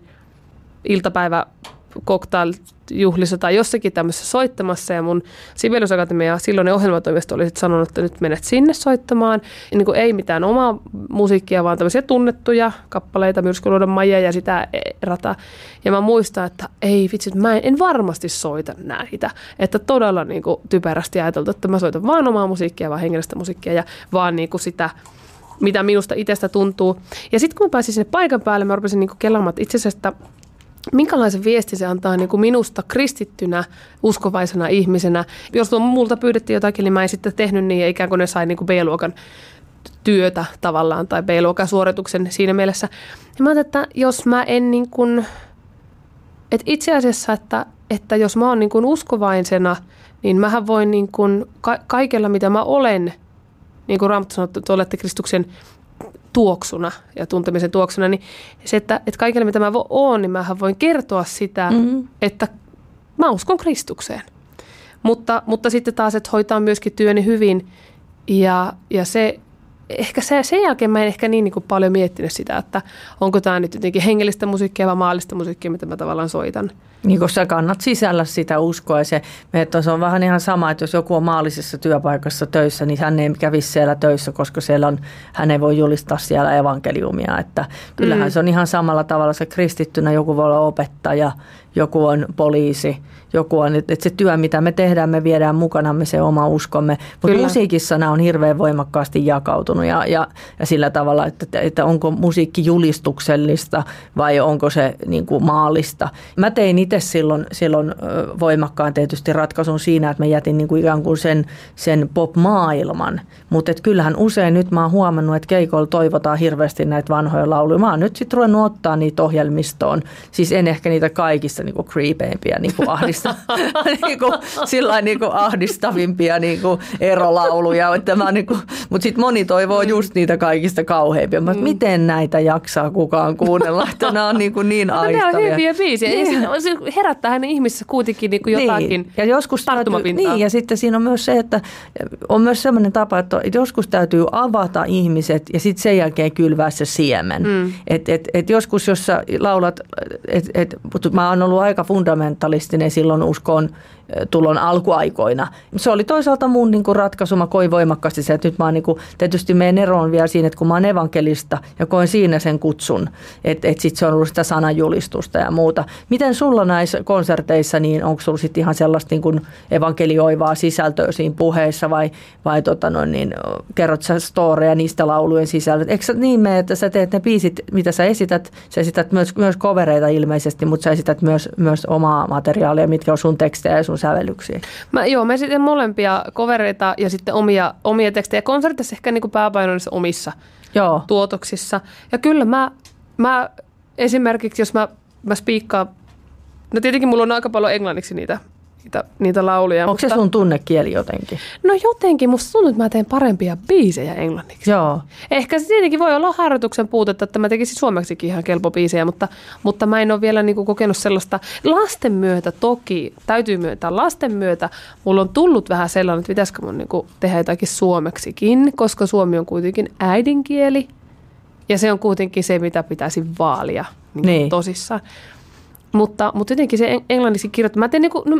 cocktail-juhlissa tai jossakin tämmöisessä soittamassa, ja mun Sibelius Akatemia silloinen ohjelmatoimisto oli sitten sanonut, että nyt menet sinne soittamaan. Ja niin kuin ei mitään omaa musiikkia, vaan tämmöisiä tunnettuja kappaleita, Myrskyluodon Maija ja sitä rataa. Ja mä muistan, että ei vitsi, mä en varmasti soita näitä. Että todella niin kuin typerästi ajateltu, että mä soitan vaan omaa musiikkia, vaan hengellistä musiikkia ja vaan niin kuin sitä, mitä minusta itsestä tuntuu. Ja sitten kun mä pääsin sinne paikan päälle, mä rupesin niin kuin kelaamaan itse asiassa, että minkälaisen viestin se antaa niin kuin minusta kristittynä, uskovaisena ihmisenä. Jos multa pyydettiin jotakin, niin mä en sitten tehnyt niin, ja ikään kuin ne sai niin kuin B-luokan työtä tavallaan, tai B-luokan suorituksen siinä mielessä. Ja mä ajattelin, että jos mä en niin kuin, että itse asiassa, että jos mä oon niin kuin uskovaisena, niin mähän voin niin kuin kaikella, mitä mä olen, niin kuin Raamattu sanoo, että olette Kristuksen tuoksuna ja tuntemisen tuoksuna, niin se, että kaikille mitä mä oon, niin mähän voin kertoa sitä, että mä uskon Kristukseen. Mutta sitten taas, että hoitaa myöskin työni hyvin ja se, ehkä sen jälkeen mä en ehkä niin kuin paljon miettinyt sitä, että onko tämä nyt jotenkin hengellistä musiikkia vai maallista musiikkia, mitä mä tavallaan soitan. Niin kun sä kannat sisällä sitä uskoa ja se on vähän ihan sama, että jos joku on maallisessa työpaikassa töissä, niin hän ei kävisi siellä töissä, koska siellä hän ei voi julistaa siellä evankeliumia. Että kyllähän se on ihan samalla tavalla se kristittynä, joku voi olla opettaja, joku on poliisi, joku on, että se työ, mitä me tehdään, me viedään mukanamme se oma uskomme. Mutta musiikissa nämä on hirveän voimakkaasti jakautunut ja sillä tavalla, että onko musiikki julistuksellista vai onko se niin kuin maallista. Mä tein itse silloin voimakkaan tietysti ratkaisun siinä, että mä jätin niin kuin ikään kuin sen pop-maailman. Mutta kyllähän usein nyt mä oon huomannut, että keikoilla toivotaan hirveästi näitä vanhoja lauluja. Mä oon nyt sitten ruvennut ottaa niitä ohjelmistoon. Siis en ehkä niitä kaikista niin kuin creepeimpia, niin kuin ahdistavimpia niin kuin erolauluja. Mutta sitten moni toivoo just niitä kaikista kauheimpia. Miten näitä jaksaa kukaan kuunnella, että nämä on niin ahdistavia. Nämä on hyviä biisejä. Herättää hänen ihmisessä kuitenkin niin kuin jotakin ja joskus tarttumapintaa. Niin, ja sitten siinä on myös se, että on myös sellainen tapa, että joskus täytyy avata ihmiset ja sitten sen jälkeen kylvää se siemen. Et joskus, jos sä laulat, mä oon ollut aika fundamentalistinen silloin uskoon tulon alkuaikoina. Se oli toisaalta mun niin kuin ratkaisu. Mä koin voimakkaasti se, että nyt mä oon, niin kuin, tietysti menen eroon vielä siinä, että kun mä oon evankelista ja koin siinä sen kutsun, että sitten se on ollut sitä sananjulistusta ja muuta. Miten sulla näissä konserteissa, niin onko sulla sitten ihan sellaista niin kuin evankelioivaa sisältöä siinä puheissa vai kerrot sä storeja niistä laulujen sisällä? Eikö sä niin mene, että sä teet ne biisit, mitä sä esität myös covereita ilmeisesti, mutta sä esität myös omaa materiaalia, mitkä on sun tekstejä ja sun sävellyksiä? Mä esitän molempia covereita ja sitten omia tekstejä. Konsertissa ehkä niin kuin pääpainoissa omissa tuotoksissa. Ja kyllä mä esimerkiksi, jos mä spiikkaan, no tietenkin mulla on aika paljon englanniksi niitä lauluja. Onko se sun tunnekieli jotenkin? No jotenkin. Musta tuntuu, että mä teen parempia biisejä englanniksi. Joo. Ehkä se tietenkin voi olla harjoituksen puutetta, että mä tekisin suomeksikin ihan kelpo biisejä, mutta mä en ole vielä niinku kokenut sellaista. Lasten myötä toki, täytyy myöntää, lasten myötä mulla on tullut vähän sellainen, että pitäisikö mun niinku tehdä jotakin suomeksikin, koska suomi on kuitenkin äidinkieli ja se on kuitenkin se, mitä pitäisi vaalia niin. Tosissaan. Mutta jotenkin se englanniksi kirjoittaa. Mä teen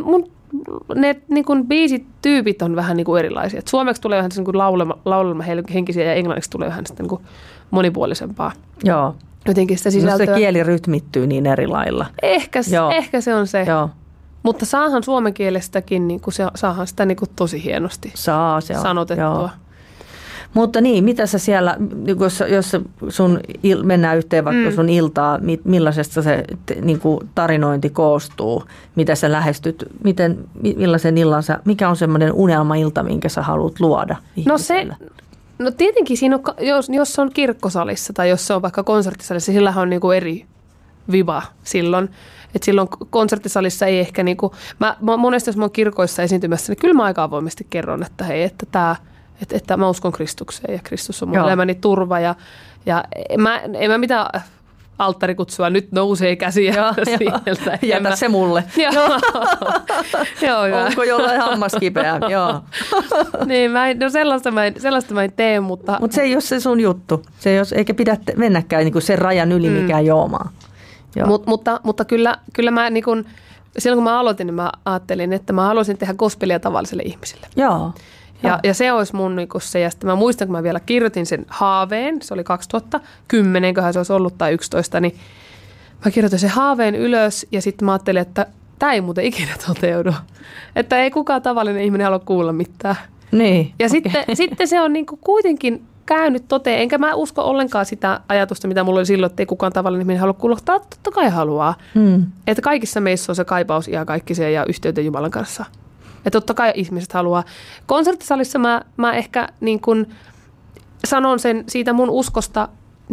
ne biisityypit on vähän erilaisia. Et suomeksi tulee vähän niin laulelma henkisiä ja englanniksi tulee vähän sitten monipuolisempaa. Joo. Jotenkin sitä sisältöä. Se kieli rytmittyy niin eri lailla. Ehkä se on se. Joo. Mutta saahan suomen kielestäkin, saahan sitä tosi hienosti sanotettua. Joo. Mutta niin, mitä sä siellä, jos sun mennään yhteen vaikka sun iltaa, millaisesta se niin kuin tarinointi koostuu, mitä sä lähestyt, millaisen illan mikä on semmoinen unelmailta, minkä sä haluat luoda ihmiselle? No tietenkin siinä on, jos se on kirkkosalissa tai jos se on vaikka konserttisalissa, sillähän on niin kuin eri viba silloin. Että silloin konserttisalissa ei ehkä, monesti jos mä oon kirkoissa esiintymässä, niin kyllä mä aika avoimesti kerron, että hei, että mä uskon Kristukseen ja Kristus on mun elämäni turva ja en mä mitään alttarikutsua, nyt nousee käsiä sieltä. Jätä se mulle. Joo, onko jollain hammas kipeä? Joo. Niin, sellaista mä en tee, mutta... Mutta se ei ole se sun juttu. Se ei ole, eikä pidä mennäkään niin sen rajan yli mikään joomaan. Mutta kyllä mä niin kun, silloin kun mä aloitin, niin mä ajattelin, että mä haluaisin tehdä gospelia tavalliselle ihmisille. Joo. Ja se olisi mun se. Ja sitten mä muistan, kun mä vielä kirjoitin sen haaveen, se oli 2010, köhän se olisi ollut tai 11, niin mä kirjoitin sen haaveen ylös ja sitten mä ajattelin, että tämä ei muuten ikinä toteudu. Että ei kukaan tavallinen ihminen halua kuulla mitään. Niin. Ja sitten se on kuitenkin käynyt toteen, enkä mä usko ollenkaan sitä ajatusta, mitä mulla oli silloin, että ei kukaan tavallinen ihminen halua kuulla. Totta kai haluaa. Että kaikissa meissä on se kaipaus ihan kaikkiseen ja yhteyteen Jumalan kanssa. Ja totta kai ihmiset haluaa. Konserttisalissa mä ehkä sanon sen siitä mun uskosta,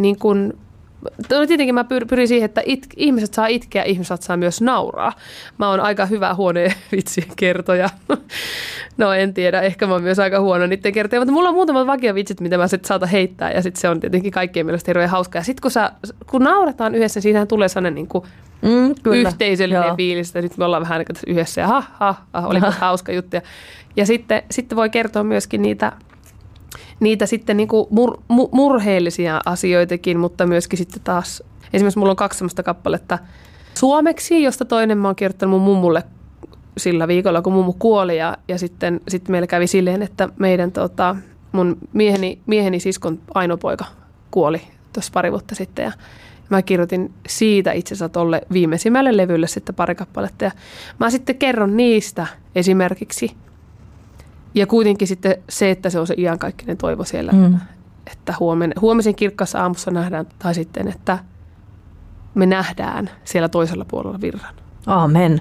tietenkin mä pyrin siihen, että ihmiset saa itkeä, ihmiset saa myös nauraa. Mä oon aika hyvä huoneen vitsien kertoja. No en tiedä, ehkä mä oon myös aika huono niiden kertoja, mutta mulla on muutamat vakiovitsit, mitä mä sitten saatan heittää ja sitten se on tietenkin kaikkien mielestä hirveän hauskaa. Ja sitten kun nauretaan yhdessä, niin siitähän tulee sellainen yhteisöllinen fiilis, että nyt me ollaan vähän yhdessä ja olipa hauska juttu. Ja sitten voi kertoa myöskin niitä sitten murheellisia asioitakin, sitten myöskin sitten taas, esimerkiksi mulla on 2 sellaista kappaletta suomeksi, josta toinen mä oon kirjoittanut mun mummulle sillä viikolla, kun mummu kuoli ja sitten meillä kävi silleen, että meidän mun mieheni siskon ainopoika kuoli tuossa pari vuotta sitten ja mä kirjoitin siitä itse asiassa tolle viimeisimmälle levylle sitten pari kappaletta ja mä sitten kerron niistä esimerkiksi. Ja kuitenkin sitten se, että se on se iankaikkinen toivo siellä, että huomisen kirkkaassa aamussa nähdään, tai sitten, että me nähdään siellä toisella puolella virran. Aamen.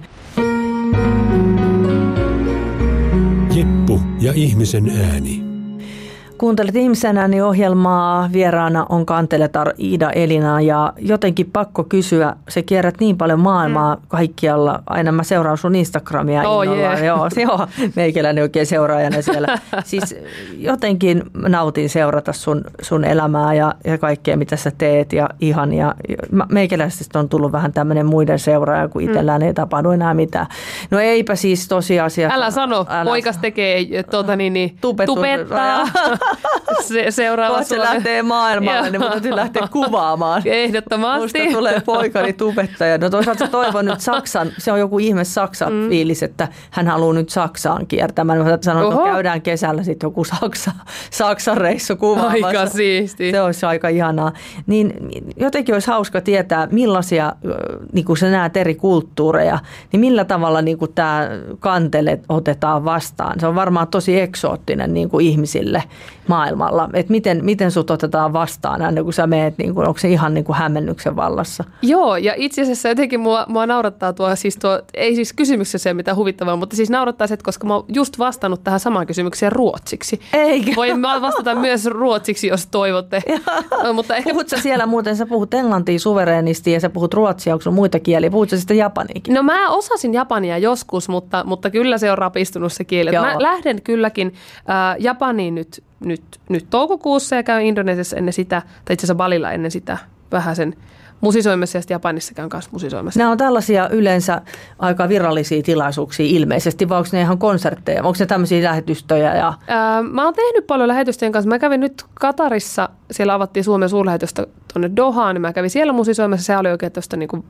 Jeppu ja ihmisen ääni. Kuuntelet Ihmisen ääni-ohjelmaa. Vieraana on kanteletar Iida Elina ja jotenkin pakko kysyä, se kierrät niin paljon maailmaa kaikkialla. Aina mä seuraan sun Instagramia innolla. Joo, meikäläni oikein seuraajana siellä. Siis jotenkin nautin seurata sun elämää ja kaikkea, mitä sä teet ja ihania. Meikäläisistä on tullut vähän tämmöinen muiden seuraaja, kun itsellään ei tapahdu enää mitään. No eipä siis tosiasiassa. Älä sano, poikas tekee tupettaa. seuraava Kohta se lähtee maailmalle, niin mun täytyy lähteä kuvaamaan. Ehdottomasti. Musta tulee poikani tubettaja. No toisaalta toivon nyt Saksan, se on joku ihme Saksan fiilis, että hän haluaa nyt Saksaan kiertämään. Mä sanon, että no käydään kesällä sitten joku Saksan reissu kuvaamassa. Aika siisti. Se olisi aika ihanaa. Niin jotenkin olisi hauska tietää, millaisia, niin kun sä näet eri kulttuureja, niin millä tavalla niin kuin tämä kantele otetaan vastaan. Se on varmaan tosi eksoottinen niin kuin ihmisille maailmalla. Että miten sut otetaan vastaan aina kun sä meet, niin kuin, onko se ihan niin kuin hämmennyksen vallassa? Joo, ja itse asiassa jotenkin mua naurattaa ei siis kysymyksessä se mitään huvittavaa, mutta siis naurattaa se, että koska mä oon just vastannut tähän samaan kysymykseen ruotsiksi. Eikä. Voin vastata myös ruotsiksi, jos toivotte. Mutta ehkä... Puhut sä siellä muuten, sä puhut englantia suvereenisti ja sä puhut ruotsia, onko sun muita kieliä? Puhut sä sitten japaniakin? No mä osasin japania joskus, mutta kyllä se on rapistunut se kieli. Mä lähden kylläkin Japaniin nyt toukokuussa ja käyn Indonesiassa ennen sitä, tai itse asiassa Balilla ennen sitä vähän sen musisoimassa ja sitten Japanissa käyn kanssa musisoimassa. Nämä on tällaisia yleensä aika virallisia tilaisuuksia ilmeisesti, vai onko ne ihan konsertteja? Onko ne tämmöisiä lähetystöjä? Mä oon tehnyt paljon lähetysten kanssa. Mä kävin nyt Katarissa, siellä avattiin Suomen suurlähetystä tuonne Dohaan, niin mä kävin siellä musisoimassa. Se oli oikein tuosta niinku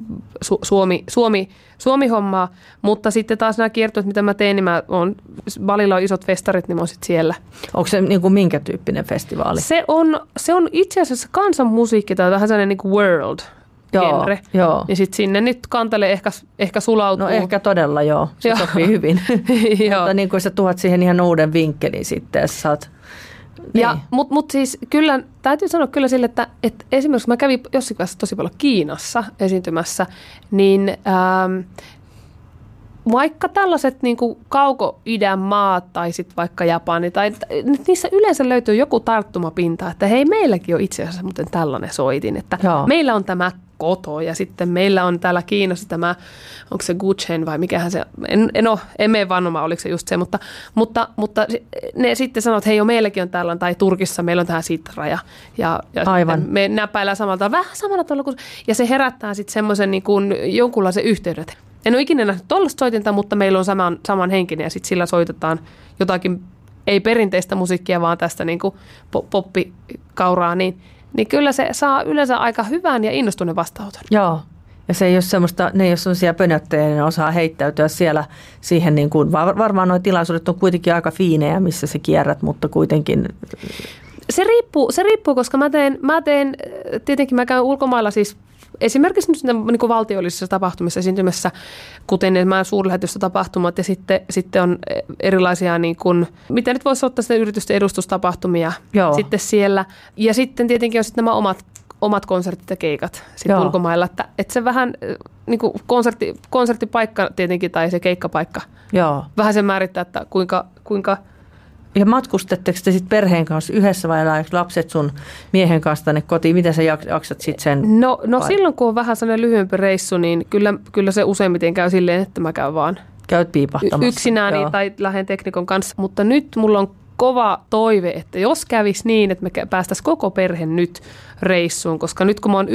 Suomi-hommaa, mutta sitten taas nämä kiertueet, mitä mä teen, niin Balilla on isot festarit, niin mä oon sitten siellä. Onko se niinku minkä tyyppinen festivaali? Se on itse asiassa kansanmusiikki tai vähän sellainen niinku world-genre. Joo. Ja sitten sinne nyt kantelee ehkä sulautuu. No ehkä todella joo, se sopii hyvin. Mutta niin kuin sä tuot siihen ihan uuden vinkkelin sitten, jos sä oot... Niin. Mutta siis kyllä, täytyy sanoa kyllä sille, että esimerkiksi mä kävin jossain vaiheessa tosi paljon Kiinassa esiintymässä, niin vaikka tällaiset niin kuin kauko-idän maat tai sitten vaikka Japani, tai niissä yleensä löytyy joku tarttumapinta, että hei, meilläkin on itse asiassa muuten tällainen soitin, että meillä on tämä koto ja sitten meillä on täällä Kiinassa tämä, onko se Guchen vai mikähän se, en mene vannomaan, oliko se just se, mutta ne sitten sanoo, että hei, jo meilläkin on tällainen, tai Turkissa meillä on tämä Sitra ja me näpäillään vähän samalla tavalla kuin, ja se herättää sitten semmoisen niin kuin jonkunlaisen yhteyden. En ole ikinä nähnyt tuollaista soitinta, mutta meillä on saman henkinen ja sitten sillä soitetaan jotakin, ei perinteistä musiikkia, vaan tästä niin kuin poppikauraa, niin kyllä se saa yleensä aika hyvän ja innostuneen vastaanoton. Joo, ja se ei ole semmoista, ne ei ole sellaisia pönöttejä, ne osaa heittäytyä siellä siihen, niin kuin, varmaan nuo tilaisuudet on kuitenkin aika fiinejä, missä sä kierrät, mutta kuitenkin... Se riippuu, koska mä teen, tietenkin mä käyn ulkomailla siis esimerkiksi nyt niin kuin valtiollisissa tapahtumissa esiintymässä, kuten nämä suurlähetystötapahtumat ja sitten on erilaisia, niin kuin, mitä nyt voisi ottaa sitten yritysten edustustapahtumia sitten siellä. Ja sitten tietenkin on sitten nämä omat konsertit ja keikat sitten ulkomailla, että se vähän niin kuin konserttipaikka tietenkin tai se keikkapaikka vähän sen määrittää, että kuinka ja matkustetteko te sitten perheen kanssa yhdessä vai lapset sun miehen kanssa tänne kotiin? Miten sä jaksat sitten sen? No silloin kun on vähän sellainen lyhyempi reissu, niin kyllä se useimmiten käy silleen, että mä käyn vaan käyt piipahtamassa. Yksinään tai lähden teknikon kanssa. Mutta nyt mulla on kova toive, että jos kävisi niin, että me päästäisiin koko perhe nyt reissuun, koska nyt kun mä oon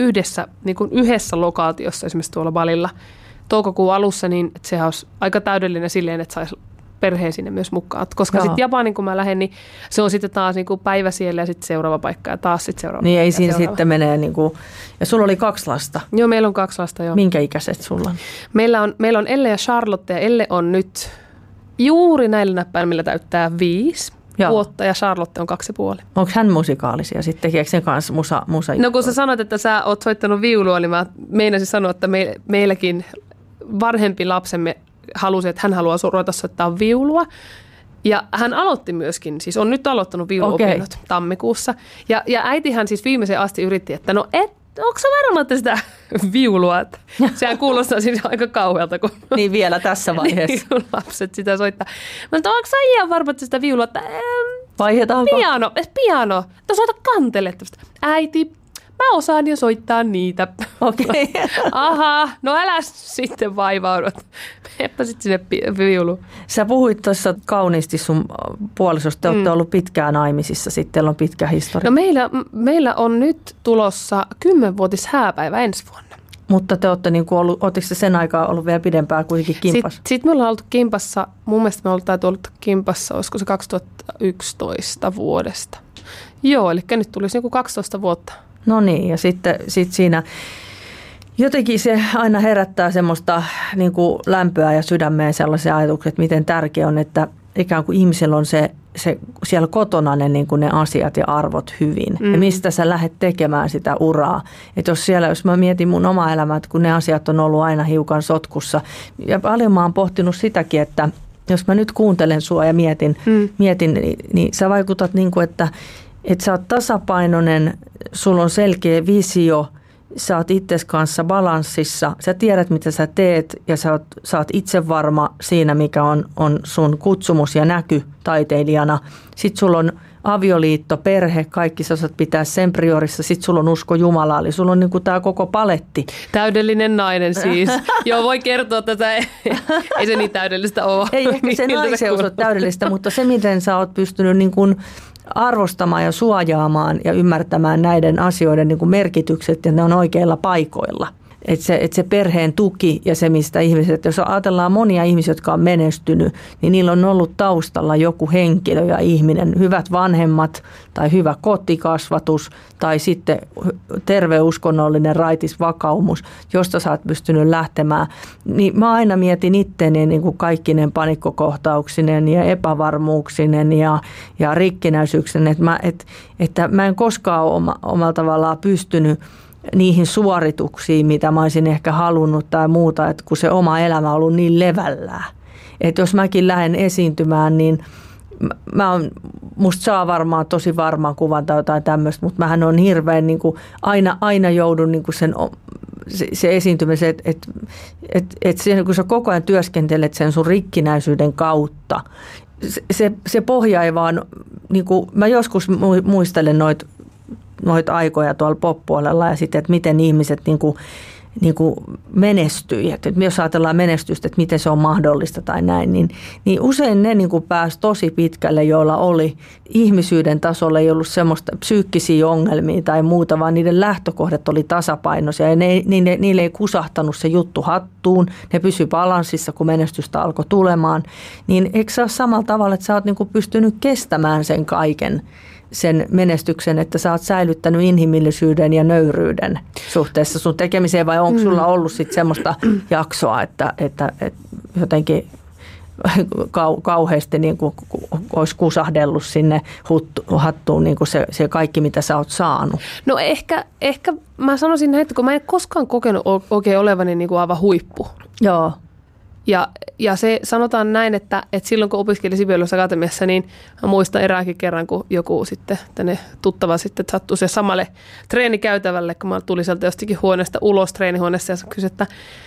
yhdessä lokaatiossa, esimerkiksi tuolla Balilla toukokuun alussa, niin sehän olisi aika täydellinen silleen, että saisi perheen sinne myös mukaan. Koska sitten Japanin, kun mä lähden, niin se on sitten taas niinku päivä siellä ja sitten seuraava paikka ja taas sitten seuraava. Niin ei siinä sitten menee niinku, ja sulla oli 2 lasta. Joo, meillä on 2 lasta, joo. Minkä ikäiset sulla on? Meillä on Elle ja Charlotte ja Elle on nyt juuri näillä näppäimillä täyttää 5 vuotta ja Charlotte on 2,5. Onko hän musikaalisia sitten? Tekeekö sen kanssa musa? No kun sä sanoit, että sä oot soittanut viulua, niin mä meinasin sanoa, että meilläkin varhempi lapsemme halusi, että hän haluaa ruveta soittaa viulua. Ja hän aloitti myöskin, siis on nyt aloittanut viuluopinnot tammikuussa. Ja äitihän siis viimeisen asti yritti, että onko sä varma, että sitä viulua? Että sehän kuulostaa siis aika kauhealta. Kun niin vielä tässä vaiheessa. Niin, lapset sitä soittaa. Mutta onko sä ihan varma, että sitä viulua? Vaihdetaanko? Piano. No soita kanteletta. Äiti, mä osaan jo soittaa niitä. Okei. Aha, no älä sitten vaivaudut. Meppä sitten sinne viuluun. Sä puhuit tuossa kauniisti sun puolisosta. Te olette ollut pitkään naimisissa. Sitten teillä on pitkä historia. No meillä on nyt tulossa 10-vuotis hääpäivä ensi vuonna. Mutta te olette niin kuin ollut, oletteko sen aikaa ollut vielä pidempään kuitenkin kimpassa? Sitten me ollaan oltu kimpassa, mun mielestä me ollaan ollut kimpassa, olisiko se 2011 vuodesta. Joo, eli nyt tulisi niin kuin 12 vuotta. No niin, ja sitten siinä jotenkin se aina herättää semmoista niin kuin lämpöä ja sydämeen sellaisia ajatuksia, että miten tärkeää on, että ikään kuin ihmisellä on se siellä kotona niin kuin ne asiat ja arvot hyvin. Ja mistä sä lähdet tekemään sitä uraa. Että jos mä mietin mun omaa elämää, että kun ne asiat on ollut aina hiukan sotkussa. Ja paljon mä oon pohtinut sitäkin, että jos mä nyt kuuntelen sua ja mietin niin sä vaikutat niin kuin, että sä oot tasapainoinen, sulla on selkeä visio, sä oot itses kanssa balanssissa, sä tiedät mitä sä teet ja sä oot itse varma siinä, mikä on sun kutsumus ja näky taiteilijana. Sitten sulla on avioliitto, perhe, kaikki sä osaat pitää sen priorissa, sitten sulla on usko Jumalaa, eli sulla on niin kuin tämä koko paletti. Täydellinen nainen siis. Joo, voi kertoa tätä, ei se niin täydellistä ole. Ei ehkä se naiseus ole täydellistä, mutta se miten sä oot pystynyt niin kuin arvostamaan ja suojaamaan ja ymmärtämään näiden asioiden niin kuin merkitykset ja ne on oikeilla paikoilla. Että se perheen tuki ja se, mistä ihmiset, jos ajatellaan monia ihmisiä, jotka on menestynyt, niin niillä on ollut taustalla joku henkilö ja ihminen, hyvät vanhemmat tai hyvä kotikasvatus tai sitten terve uskonnollinen raitis vakaumus, josta sä oot pystynyt lähtemään. Niin mä aina mietin itteni niin kuin kaikkinen panikkokohtauksinen ja epävarmuuksinen ja rikkinäisyyksinen, että mä en koskaan ole omalla tavallaan pystynyt niihin suorituksiin, mitä mä olisin ehkä halunnut tai muuta, että kun se oma elämä on ollut niin levällään. Että jos mäkin lähden esiintymään, niin musta saa varmaan tosi varmaan kuvan tai jotain tämmöistä, mutta mähän on hirveän niin kuin aina joudun niin kuin se esiintymisen, että kun sä koko ajan työskentelet sen sun rikkinäisyyden kautta, se pohja ei vaan, niin kuin, mä joskus muistelen noita aikoja tuolla pop-puolella ja sitten, että miten ihmiset niin kuin menestyi. Että jos ajatellaan menestystä, että miten se on mahdollista tai näin, niin usein ne niin kuin pääsi tosi pitkälle, joilla oli ihmisyyden tasolla ei ollut semmoista psyykkisiä ongelmia tai muuta, vaan niiden lähtökohdat oli tasapainoisia ja niille ei kusahtanut se juttu hattuun. Ne pysyi balanssissa, kun menestystä alkoi tulemaan. Niin eikö se ole samalla tavalla, että sä oot niin kuin pystynyt kestämään sen kaiken, sen menestyksen, että sä oot säilyttänyt inhimillisyyden ja nöyryyden suhteessa sun tekemiseen, vai onko sulla ollut sitten semmoista jaksoa, että jotenkin kauheasti niin kuin olisi kusahdellut sinne hattuun niin kuin se kaikki, mitä sä oot saanut? No ehkä mä sanoisin näin, että kun mä en koskaan kokenut oikein olevani niin kuin aivan huippu. Joo. Ja se sanotaan näin, että silloin kun opiskelin Sibelius Akatemiassa, niin mä muistan eräänkin kerran, kun joku sitten tänne tuttava sitten sattui se samalle treenikäytävälle, kun mä tulin sieltä jostakin huoneesta ulos treenihuoneessa ja kysyi, että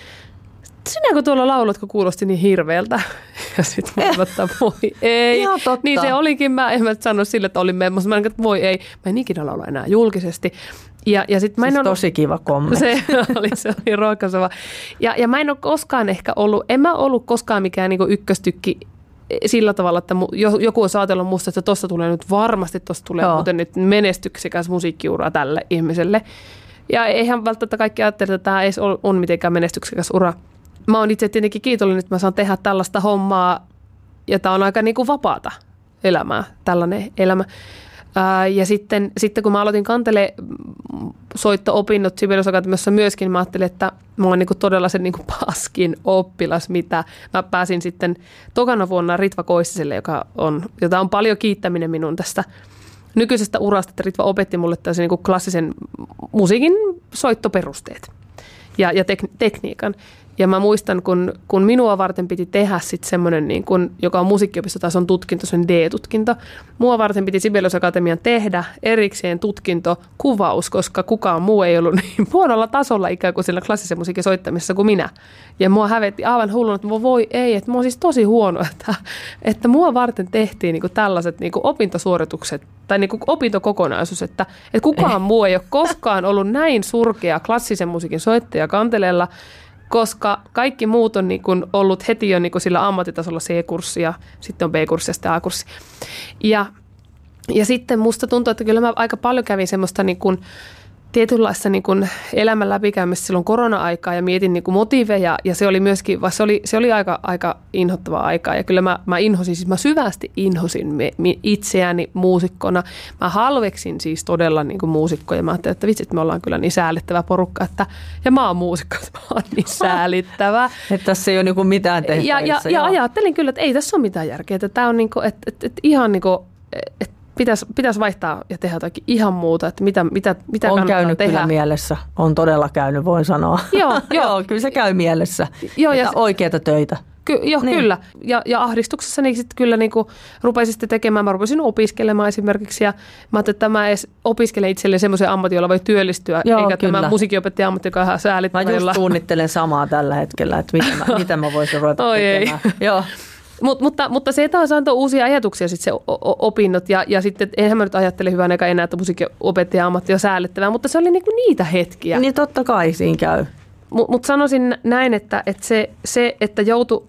sinäkö tuolla laulat, kun kuulosti niin hirveältä? Ja sitten mä ottaa, voi ei. Niin se olikin, en mä sano sille, että olin memmossa. Mä että voi ei, mä en ikinä laula enää julkisesti. Ja sit mä en siis tosi kiva kommentti. Se oli rohkaiseva. Ja mä en ole koskaan ehkä ollut, en mä ollut koskaan mikään niinku ykköstykki sillä tavalla, että joku on ajatellut musta, että tosta tulee nyt varmasti, tosta tulee muuten nyt menestyksekäs musiikkiura tälle ihmiselle. Ja eihän välttämättä kaikki ajattele, että tämä ei ole mitenkään menestyksekäs ura. Mä oon itse tietenkin kiitollinen, että mä saan tehdä tällaista hommaa, ja tää on aika niinku vapaata elämää, tällainen elämä. Ja sitten kun mä aloitin kantele-soitto-opinnot Sibelius Akatemiassa myöskin, mä ajattelin, että mä oon niinku todella se niinku paskin oppilas, mitä mä pääsin sitten tokana vuonna Ritva Koistiselle, jota on paljon kiittäminen minun tästä nykyisestä urasta, että Ritva opetti mulle tällaisen niinku klassisen musiikin soittoperusteet ja tekniikan. Ja mä muistan, kun minua varten piti tehdä sitten semmoinen, niin joka on musiikkiopistotason tutkinto, se on D-tutkinto. Mua varten piti Sibelius Akatemian tehdä erikseen tutkintokuvaus, koska kukaan muu ei ollut niin huonolla tasolla ikään kuin sillä klassisen musiikin soittamisessa kuin minä. Ja mua hävetti aivan hulluna, että voi ei, että mä oon siis tosi huono, että mua varten tehtiin niin kuin tällaiset niin kuin opintosuoritukset tai niin kuin opintokokonaisuus, että kukaan muu ei ole koskaan ollut näin surkea klassisen musiikin soittaja kanteleella, koska kaikki muut on niin kuin ollut heti jo niin kuin sillä ammattitasolla C-kurssi ja sitten on B-kurssi ja sitten A-kurssi. Ja sitten musta tuntuu, että kyllä mä aika paljon kävin semmoista niin kuin tietynlaista niin kuin elämän läpikäymistä silloin korona-aikaa ja mietin niin kuin motiiveja ja se oli myöskin, se oli aika inhottavaa aikaa ja kyllä mä inhosin, siis mä syvästi inhosin itseäni muusikkona. Mä halveksin siis todella niin kuin muusikkoja. Mä ajattelin, että vitsi, että me ollaan kyllä niin säälittävä porukka, ja mä oon muusikko, että mä oon niin säälittävä. Että tässä ei ole niin kuin mitään tehtävissä. Ja ajattelin kyllä, että ei tässä ole mitään järkeä, että tää on niin kuin, että ihan niin kuin, että pitäisi vaihtaa ja tehdä jotakin ihan muuta, että mitä on käynyt tehdä. Kyllä mielessä, on todella käynyt, voin sanoa. Joo, kyllä se käy mielessä, että oikeita töitä. Niin. Kyllä. Ja ahdistuksessa niin sitten kyllä niin rupesin sitten tekemään, mä rupesin opiskelemaan esimerkiksi ja mä ajattelin, että mä edes opiskelen itselleen semmoisen ammatin, jolla voi työllistyä, eikä tämä musiikinopettaja ammatti, joka on ihan säälittävä. Mä just suunnittelen samaa tällä hetkellä, että mitä mä voisin ruveta tekemään. Joo. Mutta se taas antoi uusia ajatuksia sitten se opinnot ja sitten eihän mä nyt ajattele hyvän eikä enää, että musiikkiopettaja ammatti on säälittävää, mutta se oli niinku niitä hetkiä. Niin totta kai siinä käy. Mutta sanoisin näin, että se että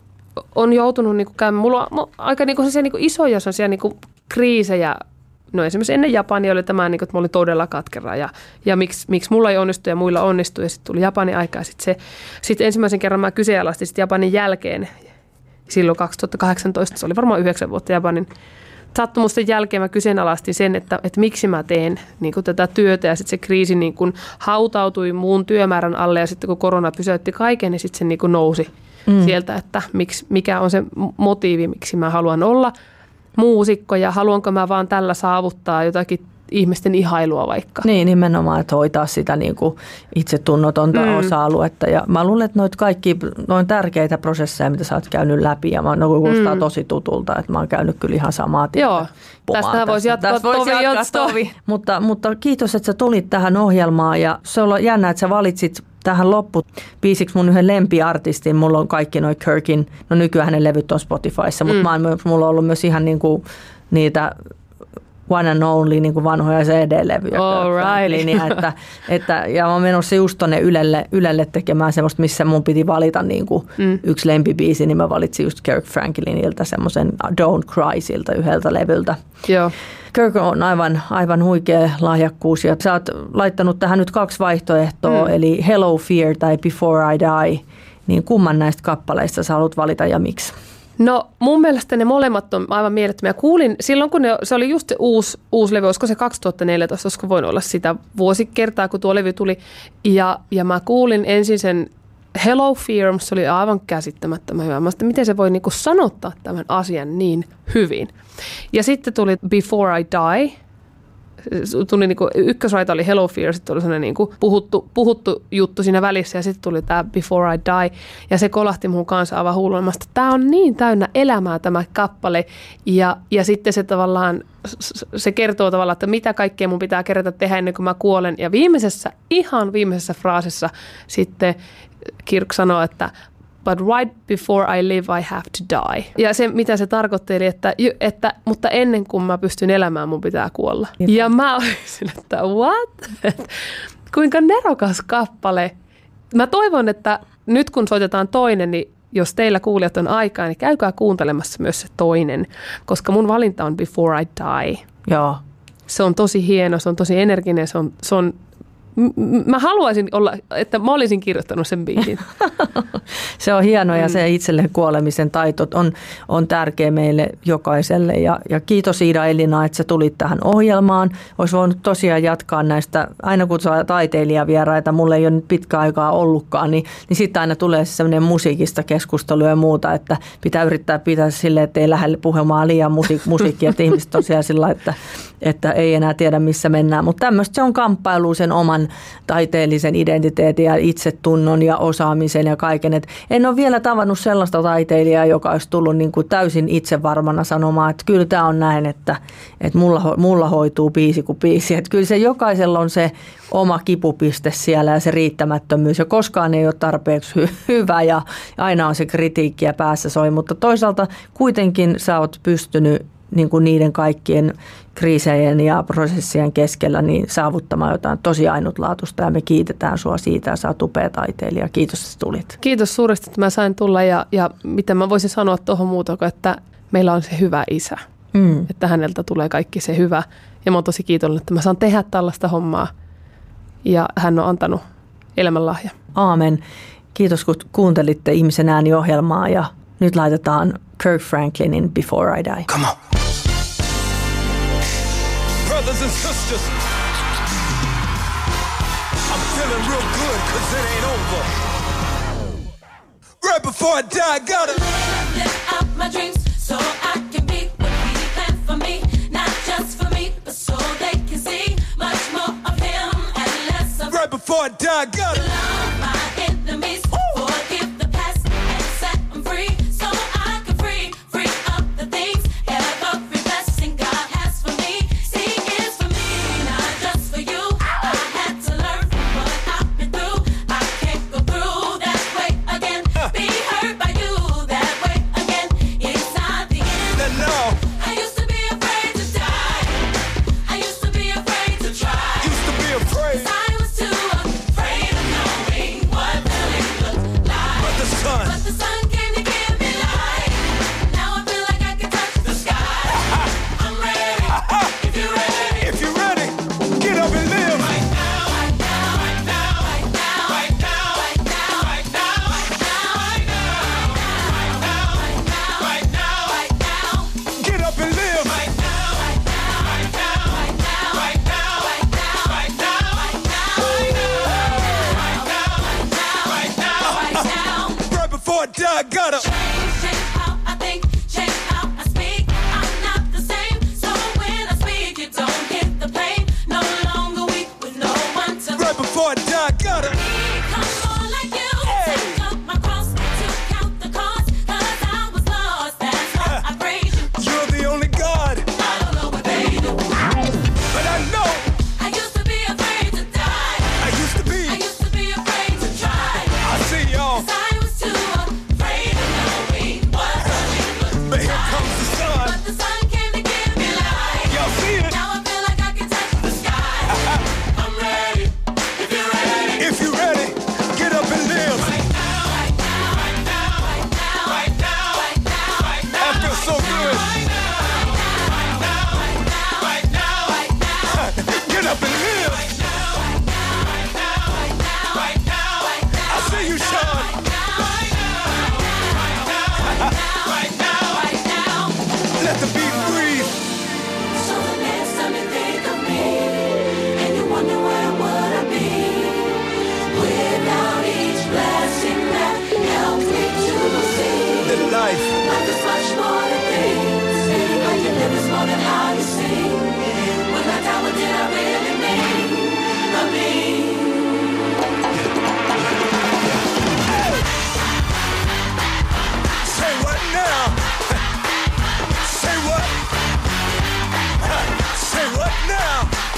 on joutunut niinku käymään, mulla on aika niinku isoja niinku kriisejä. No esimerkiksi ennen Japania oli tämä, että mä olin todella katkera ja miksi mulla ei onnistu ja muilla onnistui ja sitten tuli Japanin aika ja sitten ensimmäisen kerran mä kyseenalaistin sitten Japanin jälkeen. Silloin 2018, se oli varmaan 9 vuotta Japanin sattumusten jälkeen mä kyseenalaistin sen, että miksi mä teen niin kuin tätä työtä ja sitten se kriisi niin kuin hautautui muun työmäärän alle ja sitten kun korona pysäytti kaiken, niin sitten se niin kuin nousi sieltä, että mikä on se motiivi, miksi mä haluan olla muusikko ja haluanko mä vaan tällä saavuttaa jotakin ihmisten ihailua vaikka. Niin, nimenomaan, että hoitaa sitä niin kuin itsetunnotonta osa-aluetta. Ja mä luulen, että noita kaikki noin tärkeitä prosesseja, mitä sä oot käynyt läpi, ja mä kuulostaa tosi tutulta, että mä oon käynyt kyllä ihan samaa tietä. Joo, tästähän voisi jatkaa tovi. Mutta kiitos, että sä tulit tähän ohjelmaan, ja se on jännä, että sä valitsit tähän loppubiisiksi mun yhden lempiartistin. Mulla on kaikki noi Kirkin, no nykyään hänen levyt on Spotifyssa, mutta mulla on ollut myös ihan niin kuin niitä one and only niin kuin vanhoja CD-levyjä. Ja mä oon menossa just tonne Ylelle tekemään semmoista, missä mun piti valita niin kuin yksi lempibiisi, niin mä valitsin just Kirk Franklinilta semmoisen Don't Cry-siltä yhdeltä levyltä. Joo. Kirk on aivan huikea lahjakkuus ja sä oot laittanut tähän nyt 2 vaihtoehtoa, eli Hello Fear tai Before I Die, niin kumman näistä kappaleista sä haluat valita ja miksi? No mun mielestä ne molemmat on aivan mielettömiä. Kuulin silloin, kun se oli just se uusi levy, olisiko se 2014, olisiko voinut olla sitä vuosikertaa, kun tuo levy tuli. Ja mä kuulin ensin sen Hello Fear, se oli aivan käsittämättömän hyvä. Mä sanoin, miten se voi niinku sanottaa tämän asian niin hyvin. Ja sitten tuli Before I Die. Tuli niinku, ykkösraita oli Hello Fear, sitten tuli sellainen niinku puhuttu juttu siinä välissä ja sitten tuli tämä Before I Die ja se kolahti mun kanssa aivan huulunimasta. Tämä on niin täynnä elämää tämä kappale ja sitten se tavallaan, se kertoo tavallaan, että mitä kaikkea mun pitää kerätä tehdä ennen kuin mä kuolen ja ihan viimeisessä fraasissa sitten Kirk sanoo, että but right before I live, I have to die. Ja se, mitä se tarkoitteli, että mutta ennen kuin mä pystyn elämään, mun pitää kuolla. Ja mä olisin, että what? Kuinka nerokas kappale. Mä toivon, että nyt kun soitetaan toinen, niin jos teillä kuulijat on aikaa, niin käykää kuuntelemassa myös se toinen. Koska mun valinta on Before I Die. Joo. Se on tosi hieno, se on tosi energinen, se on mä haluaisin olla, että mä olisin kirjoittanut sen biisin. Se on hieno ja se itselle kuolemisen taito on tärkeä meille jokaiselle. Ja kiitos Iida-Elina, että sä tulit tähän ohjelmaan. Olisi voinut tosiaan jatkaa näistä, aina kun saa taiteilijavieraita, mulla ei ole nyt pitkä aikaa ollutkaan, niin sitten aina tulee sellainen musiikista keskustelua ja muuta, että pitää yrittää pitää silleen, että ei lähde puhumaan liian musiikkia, että ihmiset on siellä sillä, että ei enää tiedä missä mennään. Mutta tämmöistä se on kamppailu sen oman taiteellisen identiteetin ja itsetunnon ja osaamisen ja kaiken. Et en ole vielä tavannut sellaista taiteilijaa, joka olisi tullut niin kuin täysin itsevarmana sanomaan, että kyllä tämä on näin, että mulla hoituu biisi kuin biisi. Että kyllä se jokaisella on se oma kipupiste siellä ja se riittämättömyys ja koskaan ei ole tarpeeksi hyvä ja aina on se kritiikki ja päässä soi, mutta toisaalta kuitenkin sä oot pystynyt niin kuin niiden kaikkien kriisejen ja prosessien keskellä niin saavuttamaan jotain tosi ainutlaatuista ja me kiitetään sua siitä ja sä oot upea taiteilija. Kiitos, että tulit. Kiitos suuresti, että mä sain tulla ja mitä mä voisin sanoa tuohon muuta, että meillä on se hyvä isä, että häneltä tulee kaikki se hyvä ja mä oon tosi kiitollinen, että mä saan tehdä tällaista hommaa ja hän on antanut elämänlahja. Aamen. Kiitos kun kuuntelitte Ihmisen ääni-ohjelmaa ja nyt laitetaan Kirk Franklinin Before I Die. Come on. Brothers and sisters, I'm feeling real good cause it ain't over. Right before I die, I gotta live out my dreams so I can be what he planned for me. Not just for me, but so they can see much more of him and less of. Right before I die, I gotta love my enemies, forgive the past and set them free so I can free up the things every blessing God has for me. See, it's for me, not just for you. I had to learn what I've been through. I can't go through that way again. Be hurt by you that way again. It's not the end. No. I used to be afraid to die. I used to be afraid to try. Used to be afraid. I was too afraid of knowing what really looked like. But the sun came to give me light. Now I feel like I can touch the sky. I'm ready. If you're ready. If you're ready, get up and live. Right now. Right now. Right now. Right now. Right now. Right now. Right now. Right now. Right now. Right now. Get up and live. Right now. Right now. Right now. Right now. Right now. Right now. Right now. Right now. Right now. Right before I die, I gotta change how I think, change how I speak. I'm not the same, so when I speak, you don't get the blame. No longer weak with no one to. Right before I die, I gotta become more like you. Take up my cross to count the cost, 'cause I was lost. That's why I praise you. You're the only God. I don't know what they do, but I know I used to be afraid to die. I used to be afraid to try. I see y'all. 'Cause I was too afraid of knowing what really looked. But here comes the sun. But the sun came to give me light. Y'all see it? Now I feel like I can touch the sky. I'm ready. If you're ready. If you're ready, get up and live. Right now. Right now. Right now. Right now. Right now. Right now. Right now. That feels so good. Right now. Right now. Right now. Right now. Right now. Get up and live. Right now. Right now. Right now. Right now. Right now. Right now. I see you, Sean. Right now. Right now. Right now. Right now. Let the beat breathe. So the next time you think of me and you wonder where would I be without each blessing that helped me to see the life is much more than things. How you live is more than how you sing. When I die, what did I really mean? I mean. Say what now? Say what? Say what now?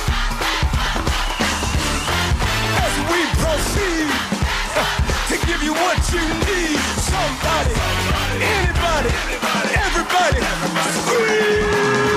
As we proceed to give you what you need. Somebody, anybody, everybody, scream!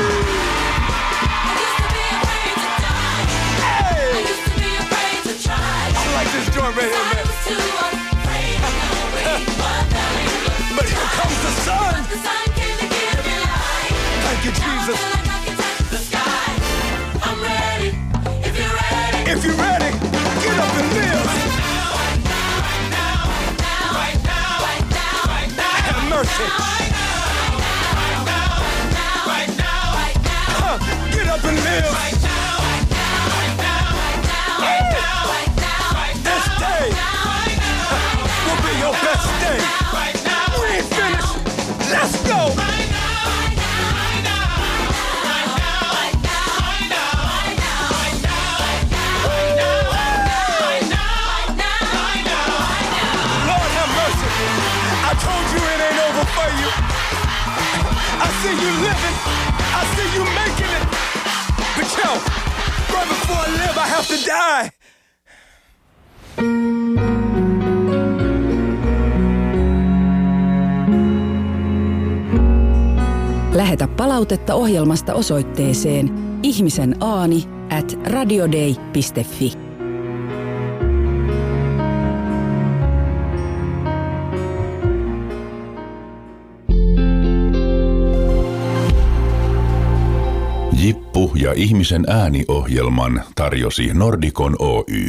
I used to be afraid to die. Hey! I used to be afraid to try. I like this joint right here, man. I was too afraid of knowing what really looked. But here comes the sun. But the sun came to give me light. Thank you, Jesus. Now I feel like I can touch the sky. I'm ready. If you're ready. If you're ready, get up and live. Right now. Right now. Right now. Right now. Right now. Right now. Have mercy. Right now. Right now. Right now. Right now. Get up and live. Right now. Right now. Right now. Right now. Right now. Right now. This day will be your best day. Right now. We ain't finished. Let's go. Right now. Right now. Right now. Right now. Right now. Right now. Right now. Right now. Right now. Right now. Lord have mercy. I told you it ain't over for you. I see you living. I see you making it. But yo, right before I live, I have to die. Lähetä palautetta ohjelmasta osoitteeseen ihmisenaani@radiodei.fi. Jippu ja Ihmisen ääni-ohjelman tarjosi Nordicon Oy.